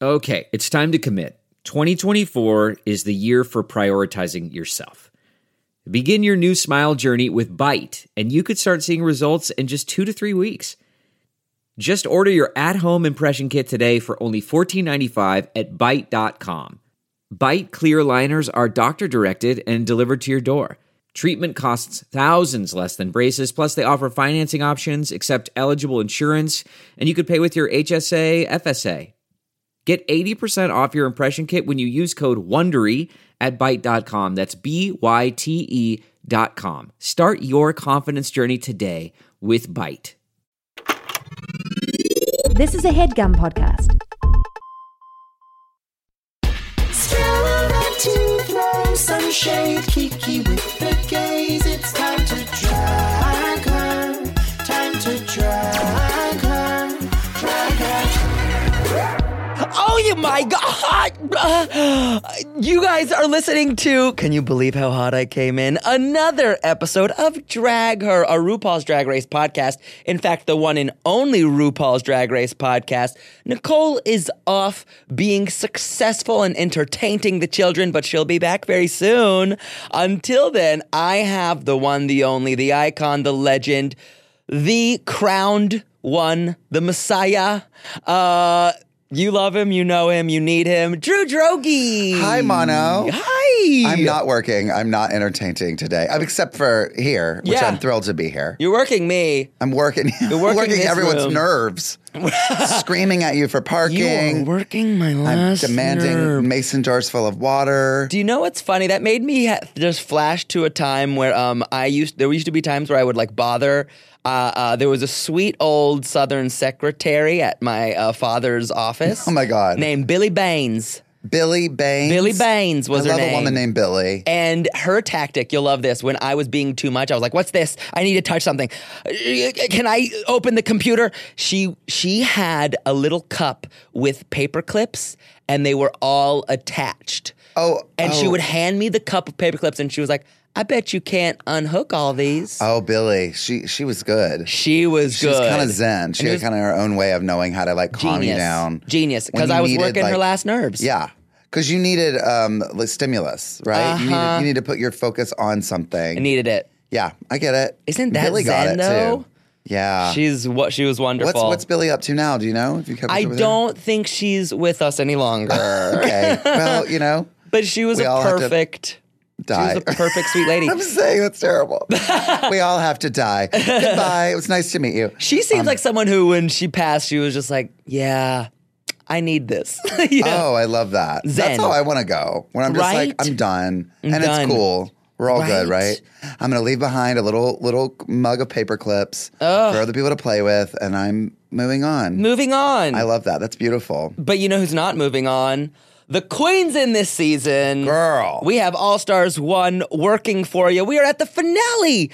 Okay, it's time to commit. 2024 is the year for prioritizing yourself. Begin your new smile journey with Byte, and you could start seeing results in just 2 to 3 weeks. Just order your at-home impression kit today for only $14.95 at Byte.com. Byte clear liners are doctor-directed and delivered to your door. Treatment costs thousands less than braces, plus they offer financing options, accept eligible insurance, and you could pay with your HSA, FSA. Get 80% off your impression kit when you use code WONDERY at Byte.com. That's BYTE.com. Start your confidence journey today with Byte. This is a HeadGum podcast. To throw some shade, Kiki with the gaze. It's time to drag her. Time to drag her. Drag her. Oh, my God. You guys are listening to, can you believe how hot I came in? Another episode of Drag Her, a RuPaul's Drag Race podcast. In fact, the one and only RuPaul's Drag Race podcast. Nicole is off being successful and entertaining the children, but she'll be back very soon. Until then, I have the one, the only, the icon, the legend, the crowned one, the Messiah. You love him, you know him, you need him. Drew Droege. Hi, Mono. Hi. I'm not working. I'm not entertaining today, except for here, which Yeah. I'm thrilled to be here. You're working me. I'm working. You're working this everyone's room. nerves. Screaming at you for parking. You are working my I'm last demanding nerve. mason jars full of water. Do you know what's funny? That made me just flash to a time where there used to be times where I would like bother. There was a sweet old Southern secretary at my father's office. Oh my God. Named Billy Baines. Billy Baines. Billy Baines was I her love name. a woman named Billy. And her tactic, you'll love this, when I was being too much, I was like, what's this? I need to touch something. Can I open the computer? She had a little cup with paper clips, and they were all attached. And she would hand me the cup of paper clips, and she was like, I bet you can't unhook all these. Oh, Billy. She was good. She was good. She was kind of zen. She had kind of her own way of knowing how to like calm you down. Genius. When Because you I was needed, working her like- last nerves. Yeah. Because you needed stimulus, right? You needed to put your focus on something. I needed it. Yeah, I get it. Isn't that Billy got zen, it though? too. Yeah. She was wonderful. What's Billy up to now? Do you know? If you kept I up with don't think she's with us any longer. her? Okay. Well, you know, But she was We a all have to perfect... die. She was a perfect sweet lady. I'm saying that's terrible. We all have to die. Goodbye. It was nice to meet you. She seems like someone who, when she passed, she was just like, yeah, I need this. Yeah. Oh, I love that. Zen. That's how I want to go. When I'm just Right? like, I'm done. I'm and done. it's cool. We're all good, Right? right? I'm going to leave behind a little mug of paper clips for other people to play with, and I'm moving on. Moving on. I love that. That's beautiful. But you know who's not moving on? The queens in this season. Girl. We have All Stars 1 working for you. We are at the finale.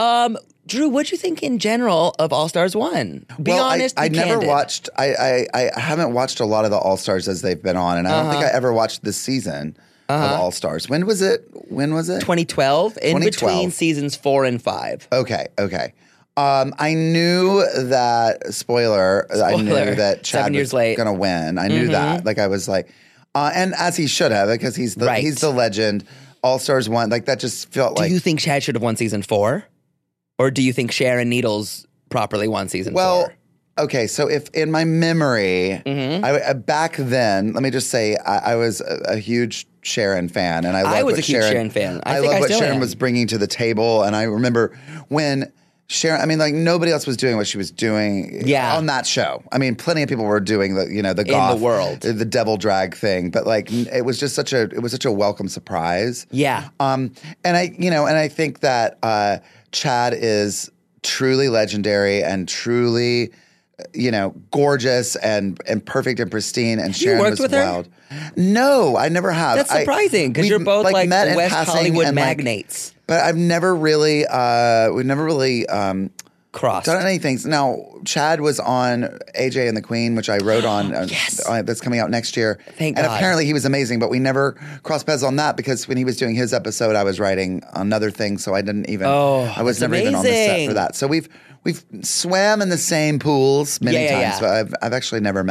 Drew, what'd you think in general of All Stars 1? Be honest, I be never candid. watched. I haven't watched a lot of the All Stars as they've been on, and I don't think I ever watched this season of All Stars. When was it? 2012, in 2012. between seasons 4 and 5. Okay. I knew that. Spoiler. I knew that Chad 7 years was late. going to win. I knew that. Like I was like, and as he should have, because he's Right. the legend. All Stars 1. Like that just felt like. Do you think Chad should have won season 4? Or do you think Sharon Needles properly won season 4? Okay, so if in my memory, I back then, let me just say, I was a huge Sharon fan, and I loved was what a huge Sharon fan. I think loved I what still Sharon am. was bringing to the table, and I remember when Sharon, I mean, like nobody else was doing what she was doing on that show. I mean, plenty of people were doing the goth, world. the devil drag thing, but like it was just such a welcome surprise. Yeah. And I think that Chad is truly legendary and truly, gorgeous and perfect and pristine. And Sharon worked was with her? wild. No, I never have. That's surprising because you're both like met in West passing Hollywood and, magnates. But I've never really, we've never really Crossed. done anything. Now, Chad was on AJ and the Queen, which I wrote on. Yes. That's coming out next year. Thank and God. apparently he was amazing, but we never crossed paths on that because when he was doing his episode, I was writing another thing, so I didn't even. I was that's never even on the set amazing. for that. So we've swam in the same pools many Yeah, times, but I've actually never met.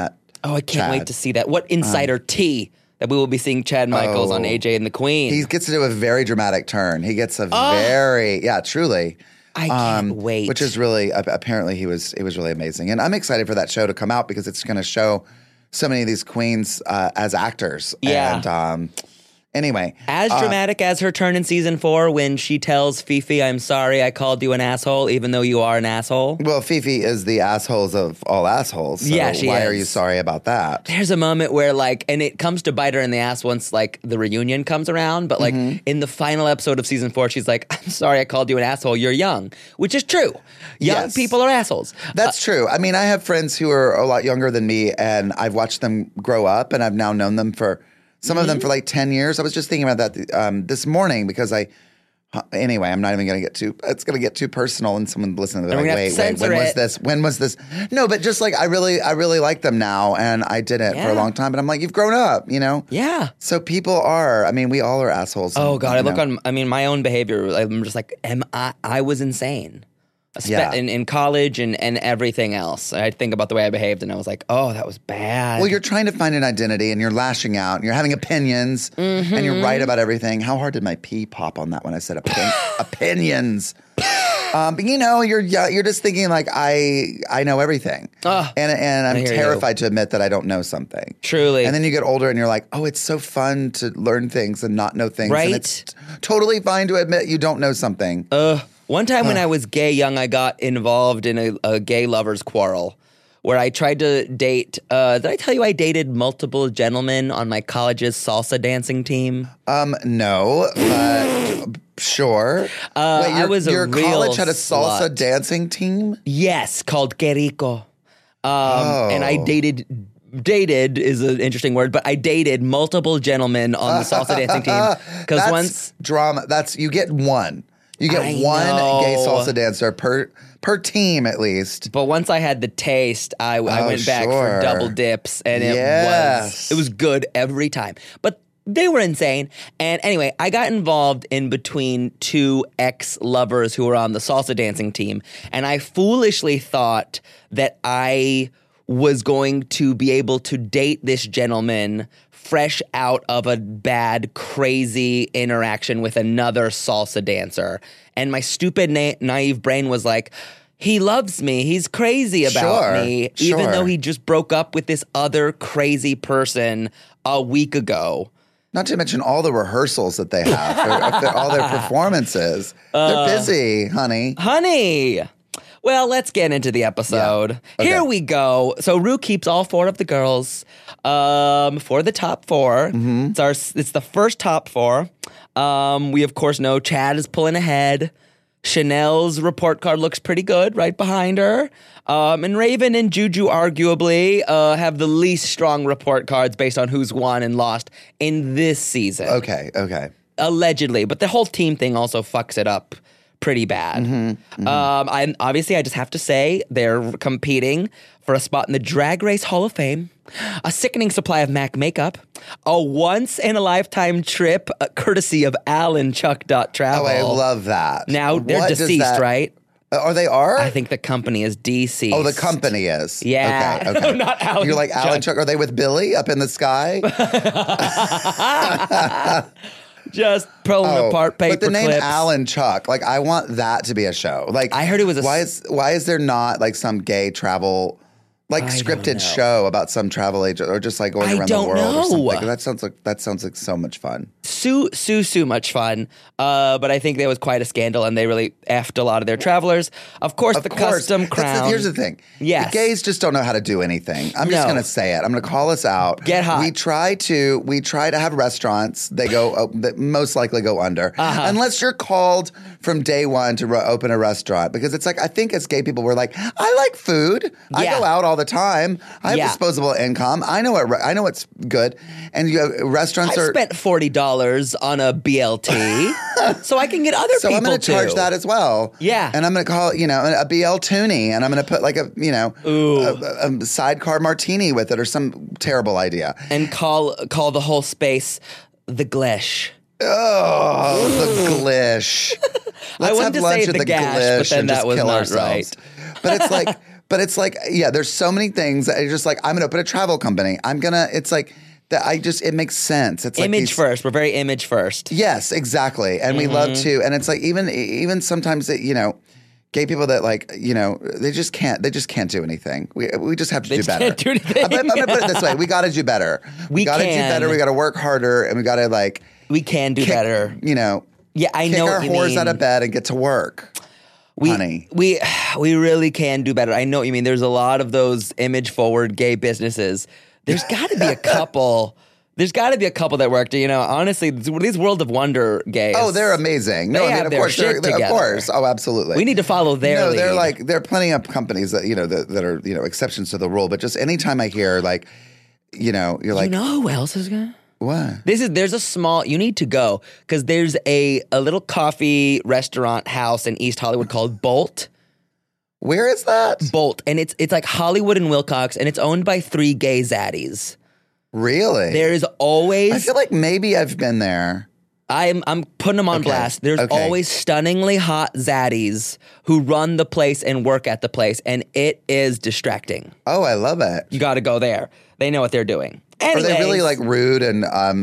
Oh, I can't wait Chad. to see that. What insider tea that we will be seeing Chad Michaels on AJ and the Queen. He gets to do a very dramatic turn. He gets a very, truly. I can't wait. Which is really, apparently it was really amazing. And I'm excited for that show to come out because it's going to show so many of these queens as actors. Yeah. And anyway. As dramatic as her turn in season 4 when she tells Fifi, I'm sorry I called you an asshole, even though you are an asshole. Well, Fifi is the assholes of all assholes. So Yeah, she why is. are you sorry about that? There's a moment where and it comes to bite her in the ass once the reunion comes around, but in the final episode of season 4, she's like, I'm sorry I called you an asshole, you're young, which is true. Young Yes. people are assholes. That's true. I mean, I have friends who are a lot younger than me, and I've watched them grow up, and I've now known them for some of them for 10 years. I was just thinking about that this morning because anyway, I'm not even going to it's going to get too personal, and someone listening to it, And we're gonna have to wait, censor when was it. this? When was this? No, but just I really like them now, and I didn't for Yeah. a long time, but I'm like, you've grown up, Yeah. So people are, we all are assholes. Oh and, God, I look know. on my own behavior. I'm just like, I was insane. Yeah. In college and everything else. I think about the way I behaved and I was like, oh, that was bad. Well, you're trying to find an identity and you're lashing out and you're having opinions and you're right about everything. How hard did my pee pop on that when I said opinions? But you're just thinking I know everything, and I'm hear you. terrified to admit that I don't know something. Truly. And then you get older and you're like, oh, it's so fun to learn things and not know things, Right? And it's totally fine to admit you don't know something. One time when I was gay young, I got involved in a gay lovers quarrel where I tried to date. Did I tell you I dated multiple gentlemen on my college's salsa dancing team? No, but sure. I was a your real college had a salsa slut. dancing team. Yes, called Que Rico. And I dated is an interesting word, but I dated multiple gentlemen on the salsa dancing team. Because That's once drama. You get one. You get I one know. gay salsa dancer per team at least. But once I had the taste, I went back for sure. double dips, and Yes. it was good every time. But they were insane. And anyway, I got involved in between two ex-lovers who were on the salsa dancing team, and I foolishly thought that I was going to be able to date this gentleman fresh out of a bad, crazy interaction with another salsa dancer. And my stupid, naive brain was like, he loves me. He's crazy about Sure, me, even sure. though he just broke up with this other crazy person a week ago. Not to mention all the rehearsals that they have, all their performances. They're busy, honey. Honey! Well, let's get into the episode. Yeah. Okay. Here we go. So Rue keeps all 4 of the girls for the top 4. Mm-hmm. It's the first top 4. We, of course, know Chad is pulling ahead. Chanel's report card looks pretty good right behind her. And Raven and Juju arguably have the least strong report cards based on who's won and lost in this season. Okay. Allegedly. But the whole team thing also fucks it up pretty bad. I just have to say they're competing for a spot in the Drag Race Hall of Fame, a sickening supply of MAC makeup, a once-in-a-lifetime trip courtesy of AlanChuck.travel. Oh, I love that. Now, they're What does deceased, that- right? They are? I think the company is deceased. Oh, the company is. Yeah. Okay. Not Alan You're like Alan Chuck. Chuck. Are they with Billy up in the sky? Just pulling apart paper But the name clips. Alan Chuck, I want that to be a show. I heard it was why is there not some gay travel scripted show about some travel agent or just going I around don't the world or know. something? That sounds like so much fun. So much fun. But I think there was quite a scandal and they really effed a lot of their travelers. Of course, custom crown. Here's the thing. Yes. The gays just don't know how to do anything. I'm just No. going to say it. I'm going to call us out. Get hot. We try to have restaurants. They go that most likely go under. Unless you're called from day one to open a restaurant. Because it's I think as gay people, we're like, I like food. I Yeah. go out all the time. I have Yeah. disposable income. I know what's good. And restaurants I are... spent $40 on a BLT, so I can get other So people I'm going to charge too. that as well. Yeah. And I'm going to call it, a BL Toonie, and I'm going to put a sidecar martini with it or some terrible idea. And call the whole space the Glesh. Oh, the glish. Let's wanted have to lunch say at the the gash, glish but then and that just was kill not ourselves. right. But it's But it's like, yeah, there's so many things that are just like, I'm going to open a travel company. It's like, that it makes sense. It's like Image first. We're very image first. Yes, exactly. And we love to, and it's like, even sometimes that, gay people that like, they just can't do anything. We just have to do better. Can't do anything. I'm going to put it this way. We got to do better. We got to do better. We got to work harder, and we got to like. We can do better. Yeah, I know our what you whores mean. out of bed and get to work. Honey. We really can do better. I know what you mean. There's a lot of those image forward gay businesses. There's got to be a couple. There's got to be a couple that worked. Honestly, these World of Wonder gays. Oh, they're amazing. No, They I mean, have of their course, shit of together. course. Oh, absolutely. We need to follow their lead. There are plenty of companies that that are exceptions to the rule. But just anytime I hear you're like, who else is gonna? What? There's a small. You need to go because there's a little coffee restaurant house in East Hollywood called Bolt. Where is that? Bolt, and it's like Hollywood and Wilcox, and it's owned by 3 gay zaddies. Really? There's always. I feel like maybe I've been there. I'm putting them on blast. There's always stunningly hot zaddies who run the place and work at the place, and it is distracting. Oh, I love it. You got to go there. They know what they're doing. Anyways, Are they really like rude and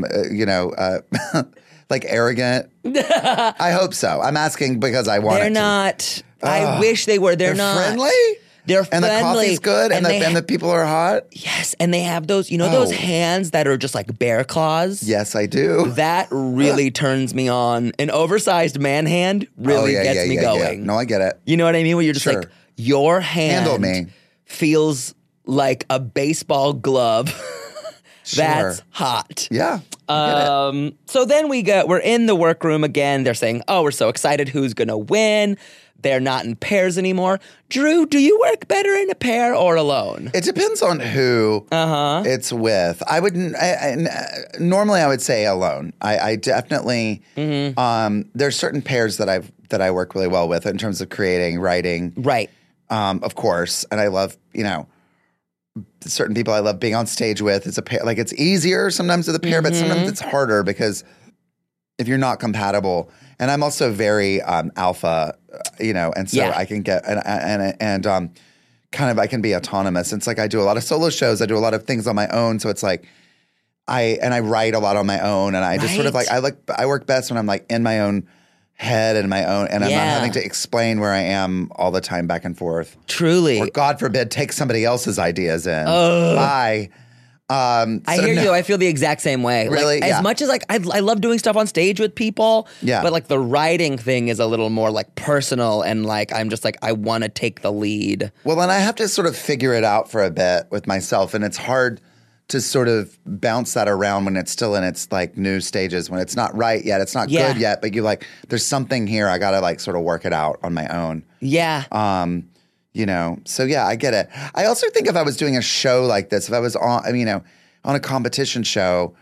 like arrogant? I hope so. I'm asking because I want. They're not. I wish they were. They're not friendly. They're and friendly. the coffee's good, and the people are hot. Yes, and they have those. Those hands that are just like bear claws. Yes, I do. That really turns me on. An oversized man hand really gets me going. Yeah. No, I get it. You know what I mean? Where you're just like, your hand handle me feels like a baseball glove. That's hot. Yeah. I get it. So then we're in the workroom again. They're saying, oh, we're so excited. Who's going to win? They're not in pairs anymore. Drew, do you work better in a pair or alone? It depends on who it's with. I wouldn't. Normally, I would say alone. I definitely. There's certain pairs that I work really well with in terms of creating, writing. Right. Of course, and I love certain people I love being on stage with. It's a pair. Like it's easier sometimes with a pair, but sometimes it's harder because if you're not compatible. And I'm also very alpha, and so I can get and kind of I can be autonomous. It's like I do a lot of solo shows. I do a lot of things on my own. So it's like I write a lot on my own, and I just sort of I work best when I'm like in my own head and my own, and I'm not having to explain where I am all the time back and forth. Truly, or God forbid, take somebody else's ideas in. Bye. I hear you. I feel the exact same way. Really? Like, as much as I love doing stuff on stage with people. Yeah. But like the writing thing is a little more like personal, and like I'm just like I want to take the lead. Well, and I have to sort of figure it out for a bit with myself, and it's hard to sort of bounce that around when it's still in its like new stages, when it's not right yet, it's not good yet, but you like there's something here. I gotta like sort of work it out on my own. Yeah. So yeah, I get it. I also think if I was doing a show like this, if I was on a competition show,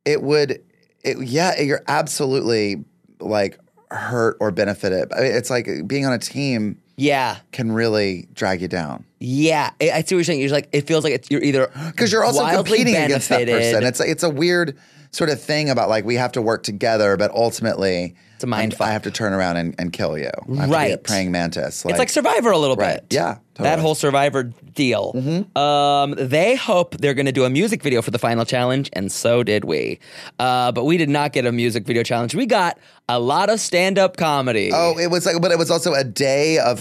you're absolutely like hurt or benefited. It's like being on a team. Yeah. Can really drag you down. Yeah. I see what you're saying. You're like, it feels like you're either because you're also competing against that person. It's a weird sort of thing about like we have to work together, but ultimately it's a mind fuck. I have to turn around and kill you. I have to be a praying mantis. It's like Survivor a little bit. Yeah. Totally. That whole Survivor deal. They hope they're going to do a music video for the final challenge, and so did we. But we did not get a music video challenge. We got a lot of stand-up comedy. Oh, it was like, but it was also a day of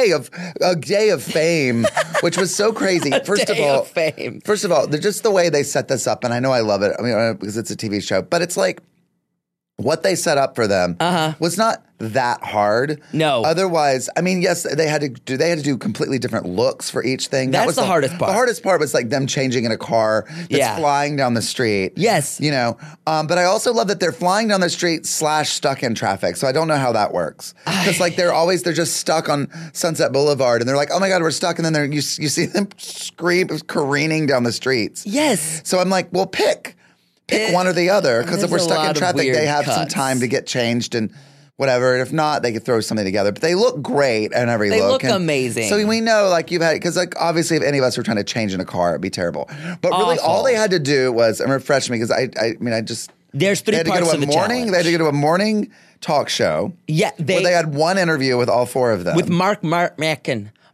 fame, which was so crazy. First of all, just the way they set this up, and I know I love it. I mean, because it's a TV show, but it's like what they set up for them was not that hard. No. Otherwise, I mean, yes, they had to do completely different looks for each thing. That was the hardest part. The hardest part was like them changing in a car that's flying down the street. Yes. But I also love that they're flying down the street / stuck in traffic. So I don't know how that works. Because like they're just stuck on Sunset Boulevard and they're like, oh my God, we're stuck. And then you see them careening down the streets. Yes. So I'm like, well, pick one or the other, because if we're stuck in traffic, they have some time to get changed and whatever. And if not, they could throw something together. But they look great in every look. They look amazing. So we know, like, you've had, because like obviously if any of us were trying to change in a car, it'd be terrible. But really, all they had to do was, and refresh me, because there's 3 parts of the challenge. They had to go to a morning talk show. Yeah, where they had one interview with all 4 of them. With Mark Maron.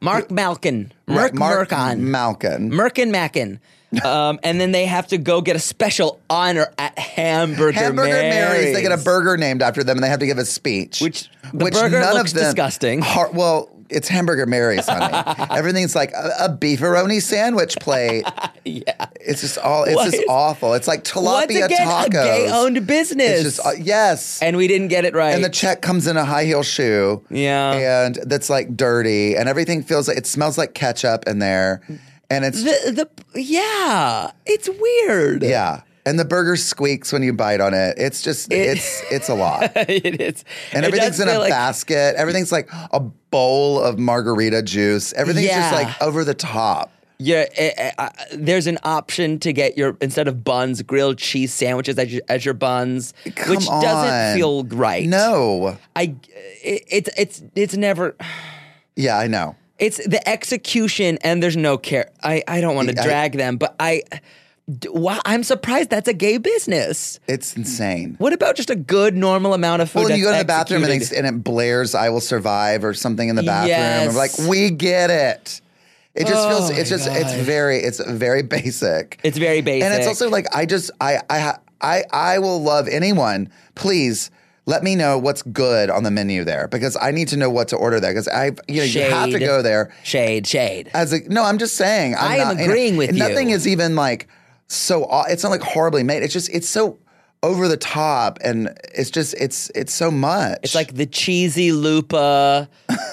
Mark Malkin. Right, Mark Malkin. Merkin Mackin. And then they have to go get a special honor at Hamburger Mary's. They get a burger named after them, and they have to give a speech. Which the burger looks disgusting. Well, it's Hamburger Mary's, honey. Everything's like a beefaroni sandwich plate. Yeah. It's just awful. It's like Once tilapia again, tacos. a gay-owned business. It's just yes. And we didn't get it right. And the check comes in a high heel shoe. Yeah. And that's like dirty, and everything feels like it smells like ketchup in there. And it's yeah, it's weird. yeah. And the burger squeaks when you bite on it. It's just it's a lot. It is. And everything's in a basket. Everything's like a bowl of margarita juice. Everything's just like over the top. Yeah, there's an option to get instead of buns, grilled cheese sandwiches as your buns, which doesn't feel right. No, it's never. Yeah, I know. It's the execution, and there's no care. I don't want to drag them, but I'm surprised that's a gay business. It's insane. What about just a good, normal amount of food? Well, you go to the bathroom and it blares "I will survive" or something in the bathroom. Yes. And we're like, we get it. It just feels. It's very basic. It's very basic, and it's also like I will love anyone. Please. Let me know what's good on the menu there, because I need to know what to order there, because you have to go there. Shade. No, I'm just saying. I am agreeing with you. Nothing is even like it's not like horribly made. It's so over the top, and it's so much. It's like the cheesy lupa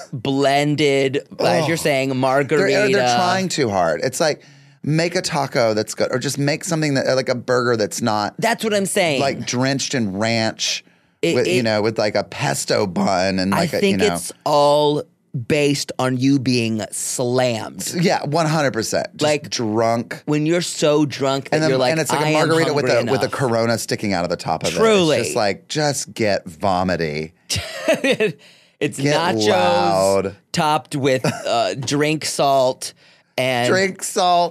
blended, as you're saying, margarita. They're trying too hard. It's like, make a taco that's good, or just make something like a burger that's not. That's what I'm saying. Like drenched in ranch. With like a pesto bun and like I think it's all based on you being slammed. Yeah, 100%. Like drunk. When you're so drunk that you're like, and it's like a margarita with a Corona sticking out of the top of it. Truly. It's just like, just get vomity. It's get nachos loud. Topped with drink salt. And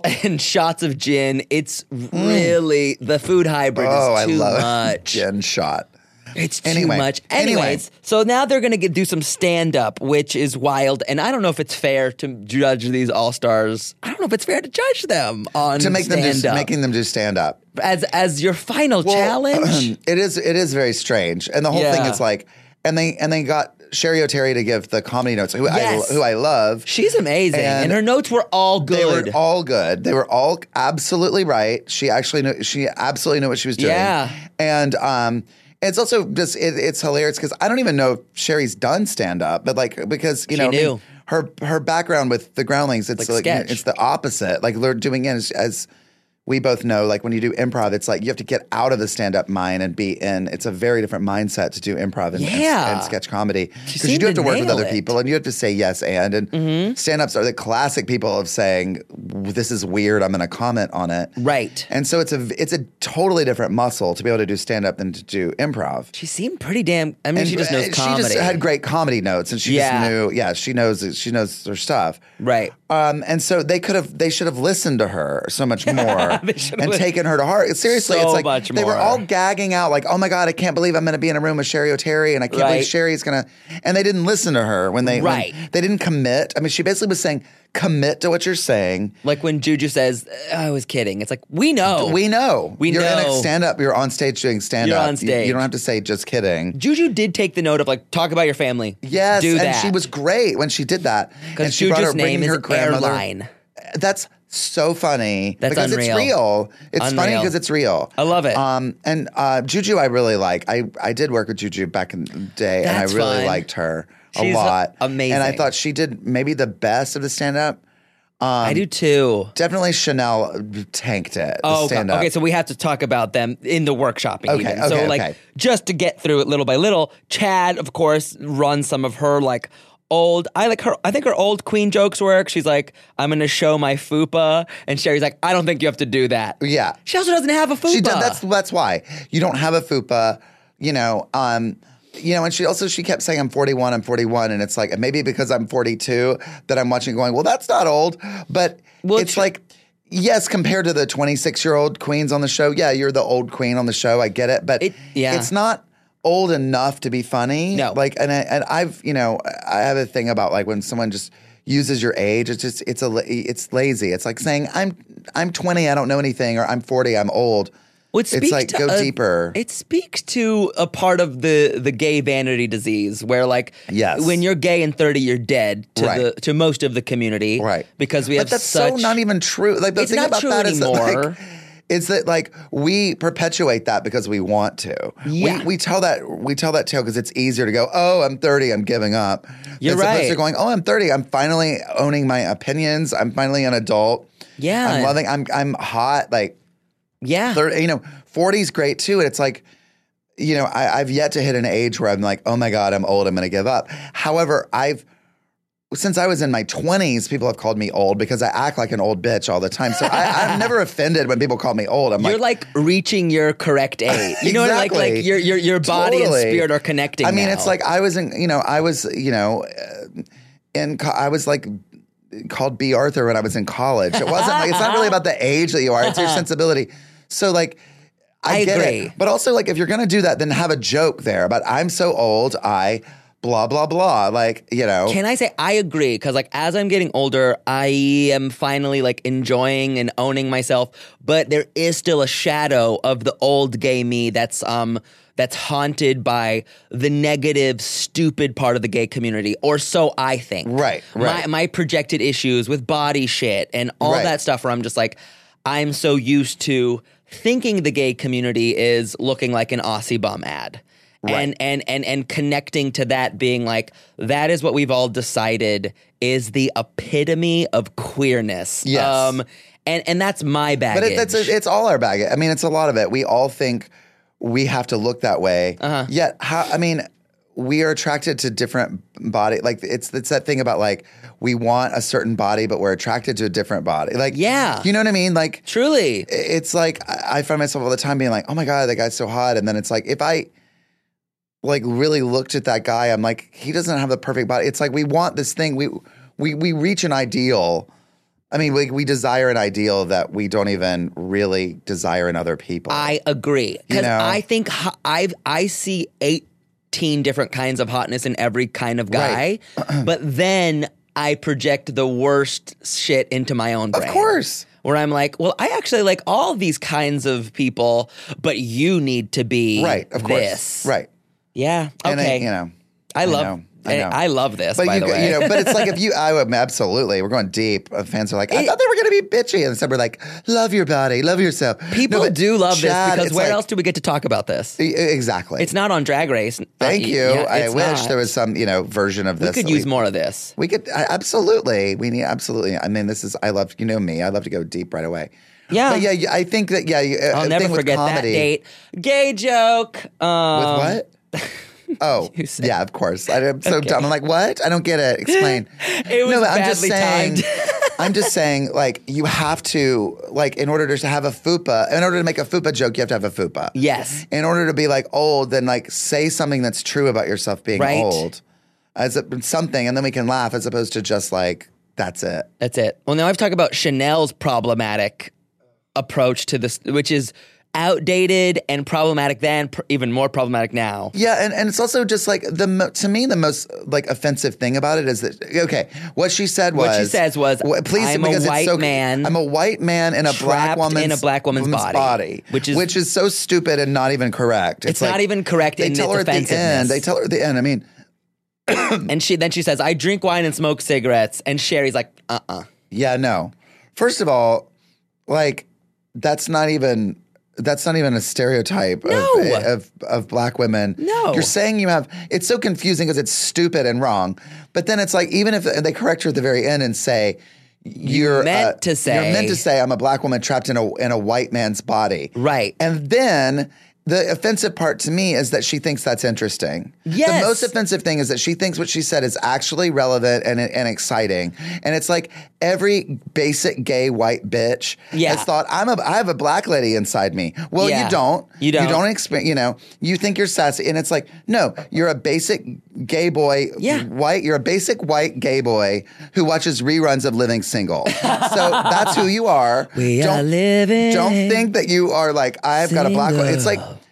shots of gin. It's really the food hybrid is too much. I love gin shot. It's too much. Anyways, so now they're going to do some stand-up, which is wild. And I don't know if it's fair to judge these all-stars. I don't know if it's fair to judge them on stand-up. Making them do stand-up. As your final challenge? It is very strange. And the whole thing is like, and they got Sherry O'Terry to give the comedy notes, who I love. She's amazing. And her notes were all good. They were all good. They were all absolutely right. She absolutely knew what she was doing. Yeah. And it's also just it's hilarious because I don't even know if Sherry's done stand up, but because she knew. Her background with the Groundlings, it's like it's the opposite. Like they're doing it as we both know, like when you do improv, it's like you have to get out of the stand-up mind and be in. It's a very different mindset to do improv and sketch comedy, because you do have to work with other people and you have to say yes and stand-ups are the classic people of saying, this is weird, I'm going to comment on it. Right. And so it's a totally different muscle to be able to do stand-up than to do improv. She seemed pretty damn. I mean, she just knows comedy. She just had great comedy notes, and she just knew. Yeah, she knows her stuff. Right. And so they should have listened to her so much more. And taken her to heart. Seriously, so it's like much they were all gagging out like, oh my God, I can't believe I'm going to be in a room with Sherry O'Terry, and I can't believe Sherry's going to. And they didn't listen to her when they didn't commit. I mean, she basically was saying, commit to what you're saying. Like when Juju says, I was kidding. It's like, we know. You're in a stand-up. You're on stage doing stand-up. You're on stage. You don't have to say just kidding. Juju did take the note of like, talk about your family. Yes, do that. And she was great when she did that. Because Juju's name is Airline. That's so funny. That's because unreal. It's real. It's funny because it's real. I love it. And Juju I really like. I did work with Juju back in the day, and I really liked her a lot. Amazing. And I thought she did maybe the best of the stand-up. I do too. Definitely Chanel tanked it. Oh, stand-up. okay. So we have to talk about them in the workshopping. Okay, so just to get through it little by little, Chad, of course, runs some of her I think her old Queen jokes work. She's like, I'm going to show my fupa. And Sherry's like, I don't think you have to do that. Yeah. She also doesn't have a fupa. That's why. You don't have a fupa, and she kept saying I'm 41, and it's like, maybe because I'm 42 that I'm watching going, well, that's not old. But it's like, yes, compared to the 26-year-old queens on the show, yeah, you're the old queen on the show. I get it. But it's not old enough to be funny. No. I have a thing about like when someone just uses your age. It's just it's lazy. It's like saying I'm 20, I don't know anything, or I'm 40, I'm old. Well, It's like go deeper. It speaks to a part of the gay vanity disease where like Yes. when you're gay and 30, you're dead to Right. to most of the community. Right. Because we have But that's such so not even true. Like the It's thing not about true that is that anymore. like, it's that like we perpetuate that because we want to. Yeah. We tell that tale because it's easier to go, oh, I'm 30, I'm giving up. You're as opposed right. to going, oh, I'm 30, I'm finally owning my opinions. I'm finally an adult. Yeah. I'm loving. I'm hot. Like Yeah. 30, 40's great too. And it's like, I've yet to hit an age where I'm like, oh my God, I'm old, I'm going to give up. However, since I was in my 20s, people have called me old because I act like an old bitch all the time. So I'm never offended when people call me old. I'm You're like reaching your correct age. You know, Exactly. like your body Totally. and spirit are connecting. I mean, now. it's like I was I was like called B. Arthur when I was in college. It wasn't like, it's not really about the age that you are, it's your sensibility. So like, I get agree. it. But also like, if you're going to do that, then have a joke there about I'm so old, I blah, blah, blah. Like, Can I say I agree? Because like as I'm getting older, I am finally like enjoying and owning myself. But there is still a shadow of the old gay me that's haunted by the negative, stupid part of the gay community, or so I think. Right. My projected issues with body shit and all Right. that stuff. Where I'm just like, I'm so used to thinking the gay community is looking like an Aussie bum ad. Right. And connecting to that being like, that is what we've all decided is the epitome of queerness. Yes. And that's my baggage. But it's all our baggage. I mean, it's a lot of it. We all think we have to look that way. Yet, we are attracted to different body. Like it's that thing about like we want a certain body, but we're attracted to a different body. Like, Yeah. you know what I mean? Like, Truly. it's like I find myself all the time being like, oh my God, that guy's so hot. And then it's like, if I like really looked at that guy, I'm like, he doesn't have the perfect body. It's like we want this thing. We reach an ideal. I mean, we desire an ideal that we don't even really desire in other people. I agree. Because I think I see 18 different kinds of hotness in every kind of guy, but then I project the worst shit into my own brain. Of course. Where I'm like, well, I actually like all these kinds of people, but you need to be Right, of course. this. Right. Yeah. And Okay. I love this, But by the way. but it's like absolutely, we're going deep. Fans are like, I thought they were going to be bitchy, and instead we're like, love your body, love yourself. People but do love Chad, this because it's where like- else do we get to talk about this? Exactly. It's not on Drag Race. Thank you. Yeah, I it's wish not. there was some version of We this. could that use more of this. We could absolutely. We need absolutely. I mean, this is. I love me. I love to go deep right away. Yeah. But yeah, I think that I'll never thing with forget that comedy- date. Gay joke. With what? Oh, You said- yeah, of course. I'm so dumb. I'm like, what? I don't get it. Explain. It was but I'm just badly saying. timed. I'm just saying, like, you have to, like, in order to have a fupa, in order to make a fupa joke, you have to have a fupa. Yes. In order to be like old, then like say something that's true about yourself being Right. old, something, and then we can laugh as opposed to just like that's it. That's it. Well, now I've talked about Chanel's problematic approach to this, which is outdated and problematic then, even more problematic now. Yeah, and it's also just like to me the most like offensive thing about it is that what she said was What she says was, please, I'm a because white it's so, man I'm a white man in a black trapped in a black woman's body, which is so stupid and not even correct. It's like, not even correct They in tell its her at the end. offensiveness. They tell her at the end. I mean, And she says, I drink wine and smoke cigarettes. And Sherry's like, yeah, no. First of all, like that's not even a stereotype of black women. No. You're saying you have, it's so confusing because it's stupid and wrong. But then it's like, even if they correct her at the very end and say, you're meant to say I'm a black woman trapped in a white man's body. Right. And then the offensive part to me is that she thinks that's interesting. Yes. The most offensive thing is that she thinks what she said is actually relevant and exciting. And it's like every basic gay white bitch has thought, I have a black lady inside me. Well, Yeah. you don't. You don't. You don't experience, you think you're sassy. And it's like, no, you're a basic gay boy, white. You're a basic white gay boy who watches reruns of Living Single. So that's who you are. we are living. Don't think that you are like, I've got a black one. It's like,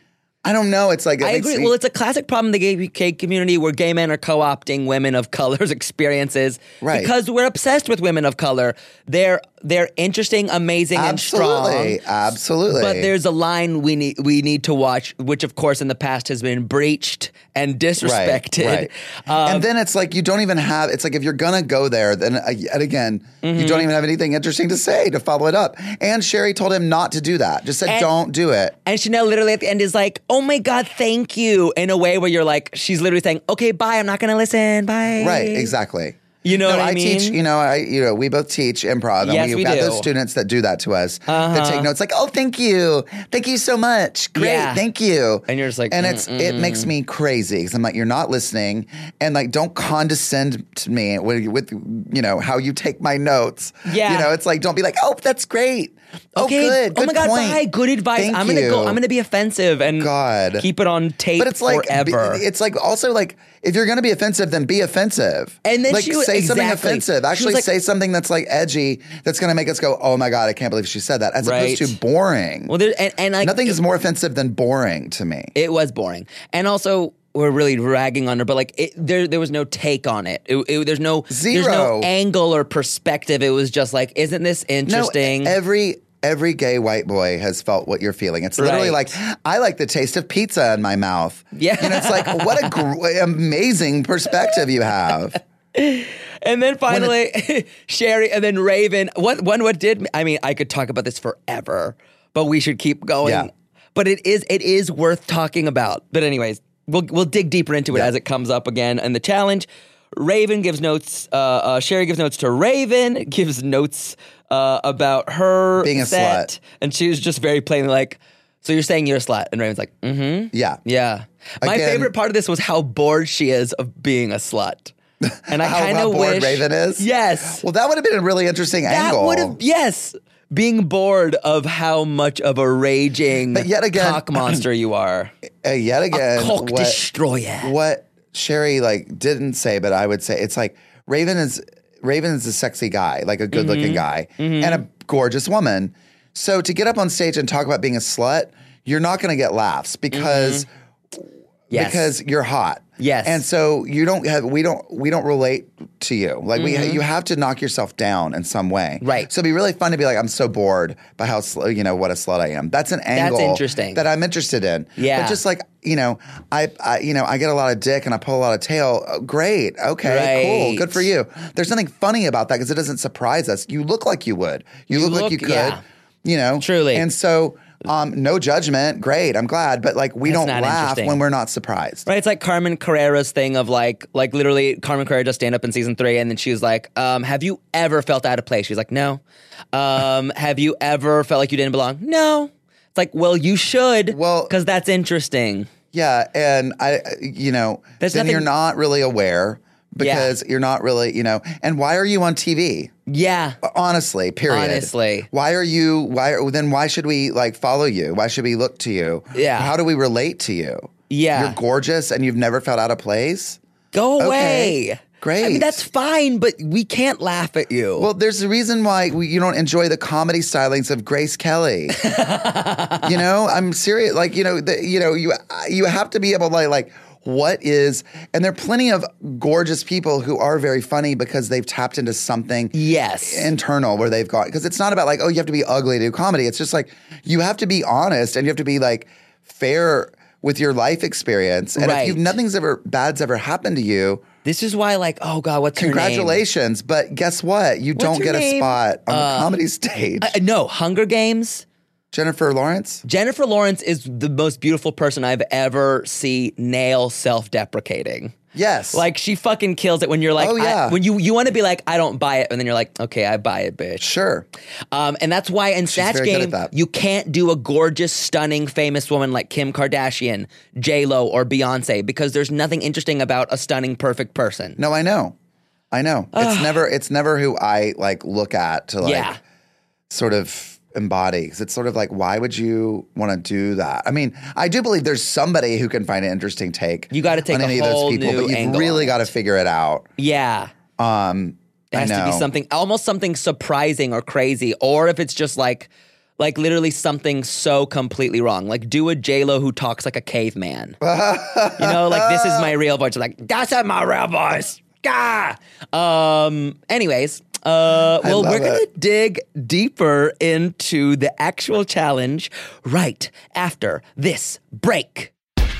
I don't know. It's like I agree. Well, it's a classic problem in the gay community where gay men are co-opting women of color's experiences because we're obsessed with women of color. They're interesting, amazing, and strong. Absolutely. But there's a line we need to watch, which of course in the past has been breached and disrespected. Right. And then it's like you don't even have. It's like if you're gonna go there, then yet again you don't even have anything interesting to say to follow it up. And Sherry told him not to do that. Just said don't do it. And Chanel literally at the end is like, "Oh my God, thank you," in a way where you're like, she's literally saying, "Okay, bye. I'm not gonna listen. Bye." Right. Exactly. You know what I mean? teach, we both teach improv, and Yes, we've we got do. those students that do that to us, that take notes like, "Oh, thank you so much, great, Yeah. thank you," And you're just like, and it makes me crazy because I'm like, you're not listening, and like, don't condescend to me with how you take my notes. Yeah. It's like, don't be like, "Oh, that's great. Okay. Oh, good. Oh my God, point. bye. Good advice. Thank I'm gonna you. go. I'm gonna be offensive and God. keep it on tape But it's like forever. it's like also like if you're going to be offensive, then be offensive. And then like she was- say something exactly. offensive. She was Actually, like- say something that's like edgy. That's going to make us go, "Oh my God, I can't believe she said that." As Right. opposed to boring. well, and like Nothing is more offensive than boring to me. It was boring, and also we're really ragging on her, but like there was no take on it. There's no Zero. angle or perspective. It was just like, isn't this interesting? No, every gay white boy has felt what you're feeling. It's literally Right. like, I like the taste of pizza in my mouth. Yeah. It's like, what a amazing perspective you have. And then finally, Sherry, and then Raven. What did I mean? I could talk about this forever, but we should keep going. Yeah. But it is worth talking about. But anyways, we'll dig deeper into it as it comes up again in the challenge. Raven gives notes. Sherry gives notes to Raven. Gives notes about her Being a set, slut. and she was just very plainly like, "So you're saying you're a slut?" And Raven's like, "Mm-hmm, Yeah. yeah." My Again- favorite part of this was how bored she is of being a slut. And I How kind of bored wish Raven is? Yes. Well, that would have been a really interesting That angle. would have, yes. Being bored of how much of a raging But yet again- cock monster you are. Yet again, Cock destroyer. what Sherry didn't say, but I would say it's like Raven is a sexy guy, like a good looking guy, and a gorgeous woman. So to get up on stage and talk about being a slut, you're not going to get laughs because Yes. you're hot. Yes. And so we don't relate to you. Like you have to knock yourself down in some way. Right. So it'd be really fun to be like, I'm so bored by how what a slut I am. That's an angle interesting. that I'm interested in. Yeah. But just like, I get a lot of dick and I pull a lot of tail. Oh, great. Okay. Cool. Right. Good for you. There's nothing funny about that because it doesn't surprise us. You look like you would. You look like you could. yeah. Truly. And so no judgment. Great. I'm glad. But like we That's don't not laugh interesting. when we're not surprised. Right, it's like Carmen Carrera's thing of like literally Carmen Carrera does stand up in season 3 and then she was like, have you ever felt out of place? She's like, no. Have you ever felt like you didn't belong? No. It's like, well, you should. Well- because that's interesting. Yeah. And There's then nothing- you're not really aware because you're not really, and why are you on TV? Yeah. Honestly, period. Honestly. Why should we follow you? Why should we look to you? Yeah. How do we relate to you? Yeah. You're gorgeous and you've never felt out of place? Go Okay. away. Great. I mean, that's fine, but we can't laugh at you. Well, there's a reason why you don't enjoy the comedy stylings of Grace Kelly. I'm serious. You have to be able to what is, and there are plenty of gorgeous people who are very funny because they've tapped into something yes. internal where they've got, because it's not about you have to be ugly to do comedy. It's just you have to be honest and you have to be fair with your life experience. And Right. if nothing's bad's ever happened to you, This is why, oh God, what's her name? congratulations. But guess what? You don't her get a name? spot on the comedy stage. No, Hunger Games. Jennifer Lawrence? Jennifer Lawrence is the most beautiful person I've ever seen nail self-deprecating. Yes. She fucking kills it when you're like, Oh, yeah. when you want to be like, I don't buy it, and then you're like, okay, I buy it, bitch. Sure. And that's why in Snatch very good at Game, that. you can't do a gorgeous, stunning, famous woman like Kim Kardashian, J-Lo, or Beyonce because there's nothing interesting about a stunning, perfect person. No, I know. It's never who I look at to sort of embody. Because it's sort of why would you want to do that? I mean, I do believe there's somebody who can find an interesting take. You got to take on a any whole of those people, new but you've angle really on got to it. figure it out. Yeah. It has to be know. something, almost something surprising or crazy, or if it's just Like literally something so completely wrong. Like do a J-Lo who talks like a caveman. Like this is my real voice. Like, that's not my real voice. Gah! Anyways, we're going to dig deeper into the actual challenge right after this break.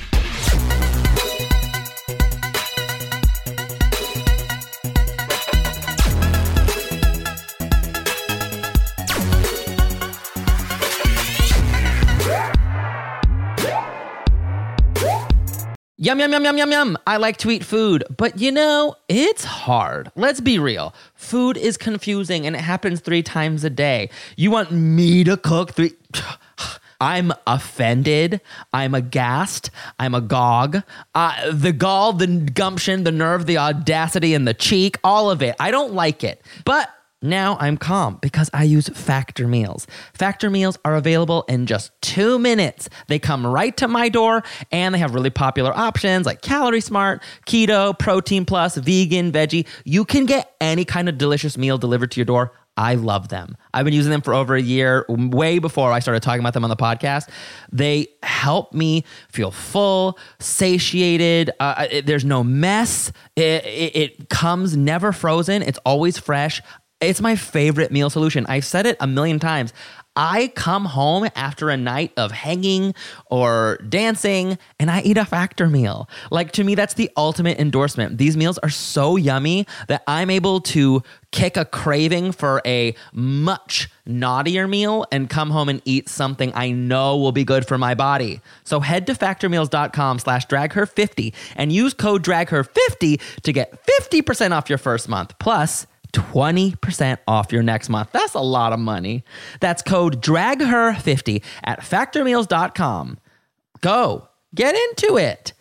Yum, yum, yum, yum, yum, yum. I like to eat food, but it's hard. Let's be real. Food is confusing and it happens 3 times a day. You want me to cook 3? I'm offended. I'm aghast. I'm agog. The gall, the gumption, the nerve, the audacity, and the cheek, all of it. I don't like it. But now I'm calm because I use Factor meals. Factor meals are available in just 2 minutes. They come right to my door and they have really popular options like Calorie Smart, Keto, Protein Plus, Vegan, Veggie. You can get any kind of delicious meal delivered to your door. I love them. I've been using them for over a year, way before I started talking about them on the podcast. They help me feel full, satiated. There's no mess. It comes never frozen. It's always fresh. It's my favorite meal solution. I've said it a million times. I come home after a night of hanging or dancing and I eat a Factor meal. Like, to me, that's the ultimate endorsement. These meals are so yummy that I'm able to kick a craving for a much naughtier meal and come home and eat something I know will be good for my body. So head to factormeals.com/dragher50 and use code dragher50 to get 50% off your first month. Plus 20% off your next month. That's a lot of money. That's code DRAGHER50 at factormeals.com. Go. Get into it.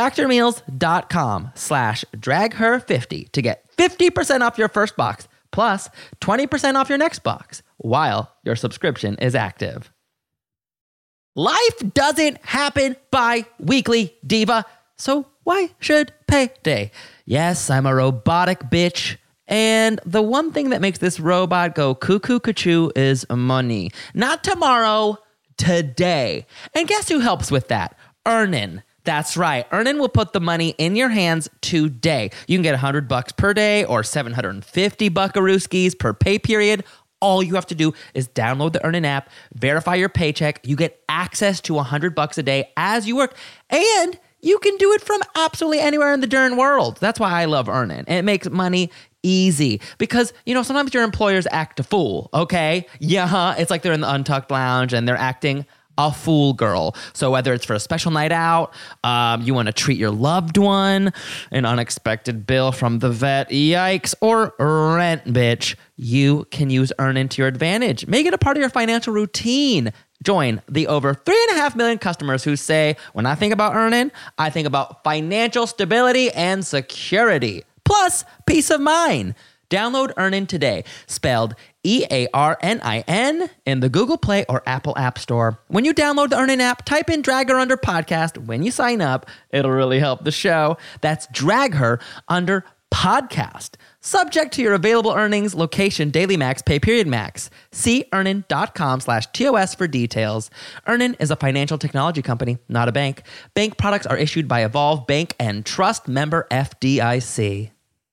Factormeals.com/dragher50 to get 50% off your first box plus 20% off your next box while your subscription is active. Life doesn't happen bi-weekly, diva. So why should payday? Yes, I'm a robotic bitch. And the one thing that makes this robot go cuckoo-cuckoo is money. Not tomorrow, today. And guess who helps with that? Earnin. That's right. Earnin will put the money in your hands today. You can get $100 per day or 750 buckarooskies per pay period. All you have to do is download the Earnin app, verify your paycheck. You get access to $100 a day as you work. And you can do it from absolutely anywhere in the darn world. That's why I love Earnin. And it makes money easy because, sometimes your employers act a fool, okay? Yeah, it's like they're in the Untucked Lounge and they're acting a fool girl. So whether it's for a special night out, you want to treat your loved one, an unexpected bill from the vet, yikes, or rent, bitch, you can use Earnin to your advantage. Make it a part of your financial routine. Join the over 3.5 million customers who say, when I think about Earnin, I think about financial stability and security. Plus, peace of mind. Download Earnin today, spelled EARNIN, in the Google Play or Apple App Store. When you download the Earnin app, type in Drag Her Under Podcast. When you sign up, it'll really help the show. That's Drag Her Under Podcast. Subject to your available earnings, location, daily max, pay period max. See earnin.com/TOS for details. Earnin is a financial technology company, not a bank. Bank products are issued by Evolve Bank and Trust, member FDIC.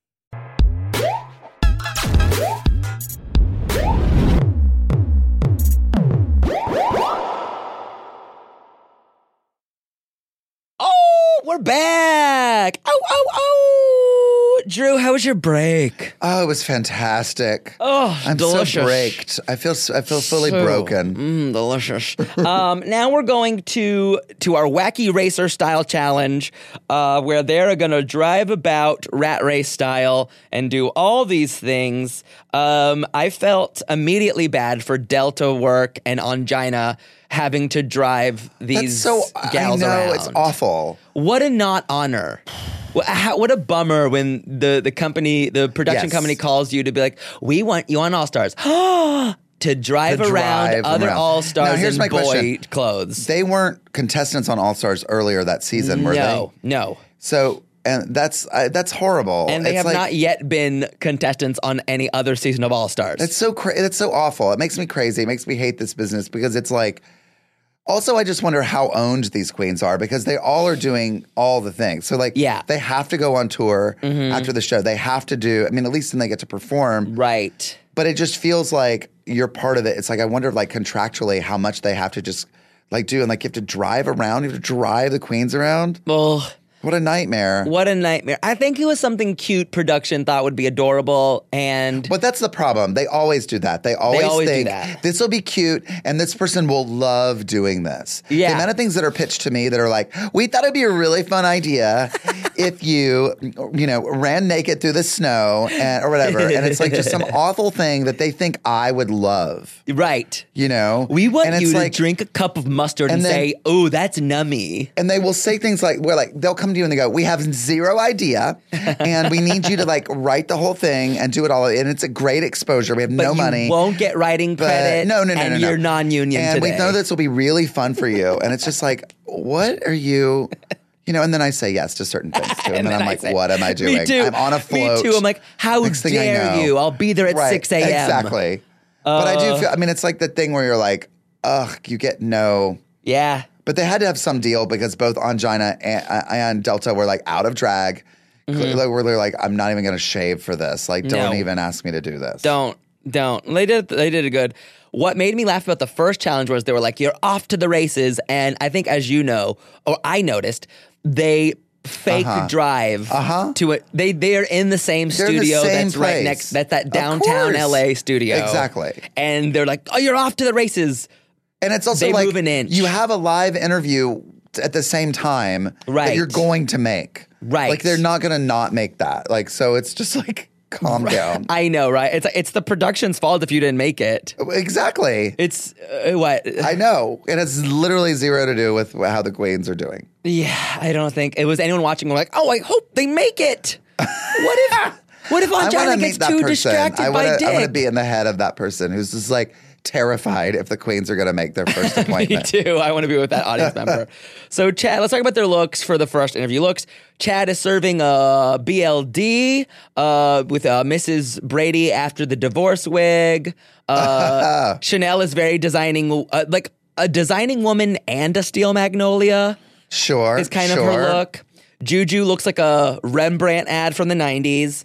Oh, we're back. Oh. Drew, how was your break? Oh, it was fantastic. Oh, I'm delicious. so braked. I feel fully broken. Delicious. Now we're going to our wacky racer style challenge, where they're gonna drive about rat race style and do all these things. I felt immediately bad for Delta Work and Angina having to drive these gals around. I know, it's awful. What a not honor. What a bummer when the production company calls you to be like, we want you on All Stars. To drive around other All Stars in boy clothes. They weren't contestants on All Stars earlier that season, were they? No. So And that's horrible. And they It's have like, not yet been contestants on any other season of All Stars. It's so it's so awful. It makes me crazy. It makes me hate this business because it's like. Also, I just wonder how owned these queens are because they all are doing all the things. So, like, they have to go on tour after the show. They have to do. I mean, at least then they get to perform, right? But it just feels like you're part of it. It's like I wonder, like, contractually, how much they have to just like do, and like you have to drive around. You have to drive the queens around. Well. What a nightmare. What a nightmare. I think it was something cute production thought would be adorable. But that's the problem. They always do that. They always think do that. This will be cute and this person will love doing this. Yeah. The amount of things that are pitched to me that are like, we thought it'd be a really fun idea if you ran naked through the snow or whatever. And it's like just some awful thing that they think I would love. Right. You know? We want you to like, drink a cup of mustard and say, oh, that's nummy. And they will say things like, they'll come to you and they go, we have zero idea and we need you to like write the whole thing and do it all. And it's a great exposure. We have no money. You won't get writing credit. No. And you're non-union and today. We know this will be really fun for you. And it's just like, what are you... and then I say yes to certain things too. And then I'm like, what am I doing? Me too. I'm on a float. Me too. I'm like, how dare you? I'll be there at 6 a.m. Exactly. But I do feel, it's like the thing where you're like, ugh, you get no... Yeah. But they had to have some deal because both Ongina and Delta were like out of drag. Where they're like, I'm not even going to shave for this. Like, don't even ask me to do this. Don't. They did it good. What made me laugh about the first challenge was they were like, you're off to the races. And I think, as you know, or I noticed, they fake drive to it. They are in the same studio that's place. Right next. That's that downtown LA studio. Exactly. And they're like, oh, you're off to the races. And it's also they like move an inch. You have a live interview at the same time that you're going to make. Right. Like they're not going to not make that. Like, so it's just like, calm down. I know, right? It's the production's fault if you didn't make it. Exactly. It's what? I know. It has literally zero to do with how the queens are doing. Yeah, I don't think it was anyone watching. We're like, oh, I hope they make it. What if Ongina gets too distracted by Dick? I want to be in the head of that person who's just like terrified if the queens are going to make their first appointment. Me too. I want to be with that audience member. So, Chad, let's talk about their looks for the first interview. Looks. Chad is serving a BLD with Mrs. Brady after the divorce wig. Chanel is very designing, like a designing woman and a steel magnolia. Sure. Is kind of her look. Juju looks like a Rembrandt ad from the 90s.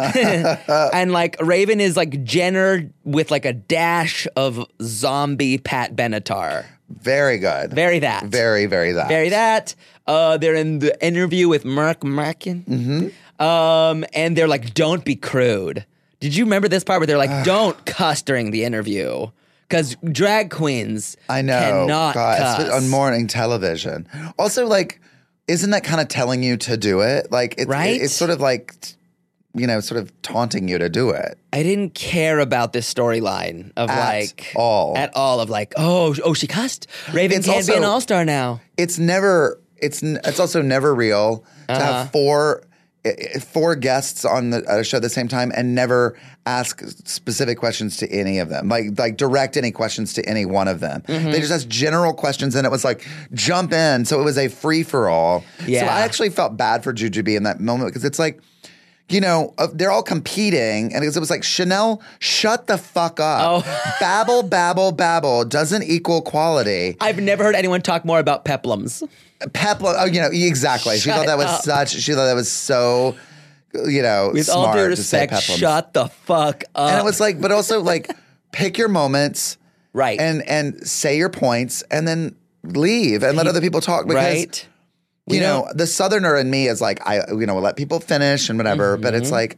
And like Raven is like Jenner with like a dash of zombie Pat Benatar. Very good. Very that. Very, very that. Very that. They're in the interview with Mark Markin. Mm-hmm. And they're like, don't be crude. Did you remember this part where they're like, don't cuss during the interview? Because drag queens cannot cuss. On morning television. Also, like, isn't that kind of telling you to do it? Like, it's sort of like, sort of taunting you to do it. I didn't care about this storyline of at all of like, oh, she cussed. Raven can't be an all-star now. It's also never real to have four guests on the show at the same time and never ask specific questions to any of them, like direct any questions to any one of them. Mm-hmm. They just asked general questions and it was like jump in. So it was a free for all. Yeah. So I actually felt bad for Jujubee in that moment because it's like, they're all competing and it was like, Chanel, shut the fuck up. Oh. Babble, babble, babble doesn't equal quality. I've never heard anyone talk more about peplums. Peplum, exactly. She thought that was so, with smart all due respect, to say peplums. Shut the fuck up. And it was like, but also like, pick your moments, right? And say your points, and then leave and let other people talk. Because, the Southerner in me is like, let people finish and whatever. Mm-hmm. But it's like,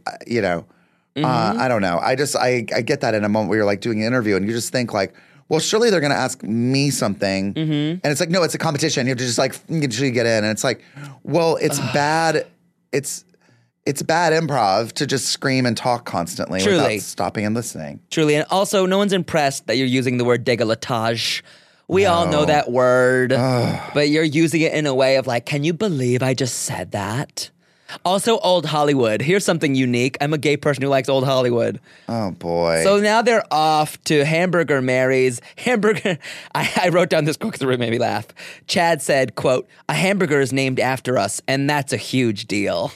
I don't know. I get that in a moment where you're like doing an interview and you just think like, well, surely they're going to ask me something. Mm-hmm. And it's like, no, it's a competition. You have to just like usually get in. And it's like, well, it's bad. It's bad improv to just scream and talk constantly without stopping and listening. Truly. And also, no one's impressed that you're using the word décolletage. We all know that word, but you're using it in a way of like, can you believe I just said that? Also, Old Hollywood. Here's something unique. I'm a gay person who likes Old Hollywood. Oh boy. So now they're off to Hamburger Mary's. I wrote down this quote because it made me laugh. Chad said, quote, "A hamburger is named after us, and that's a huge deal."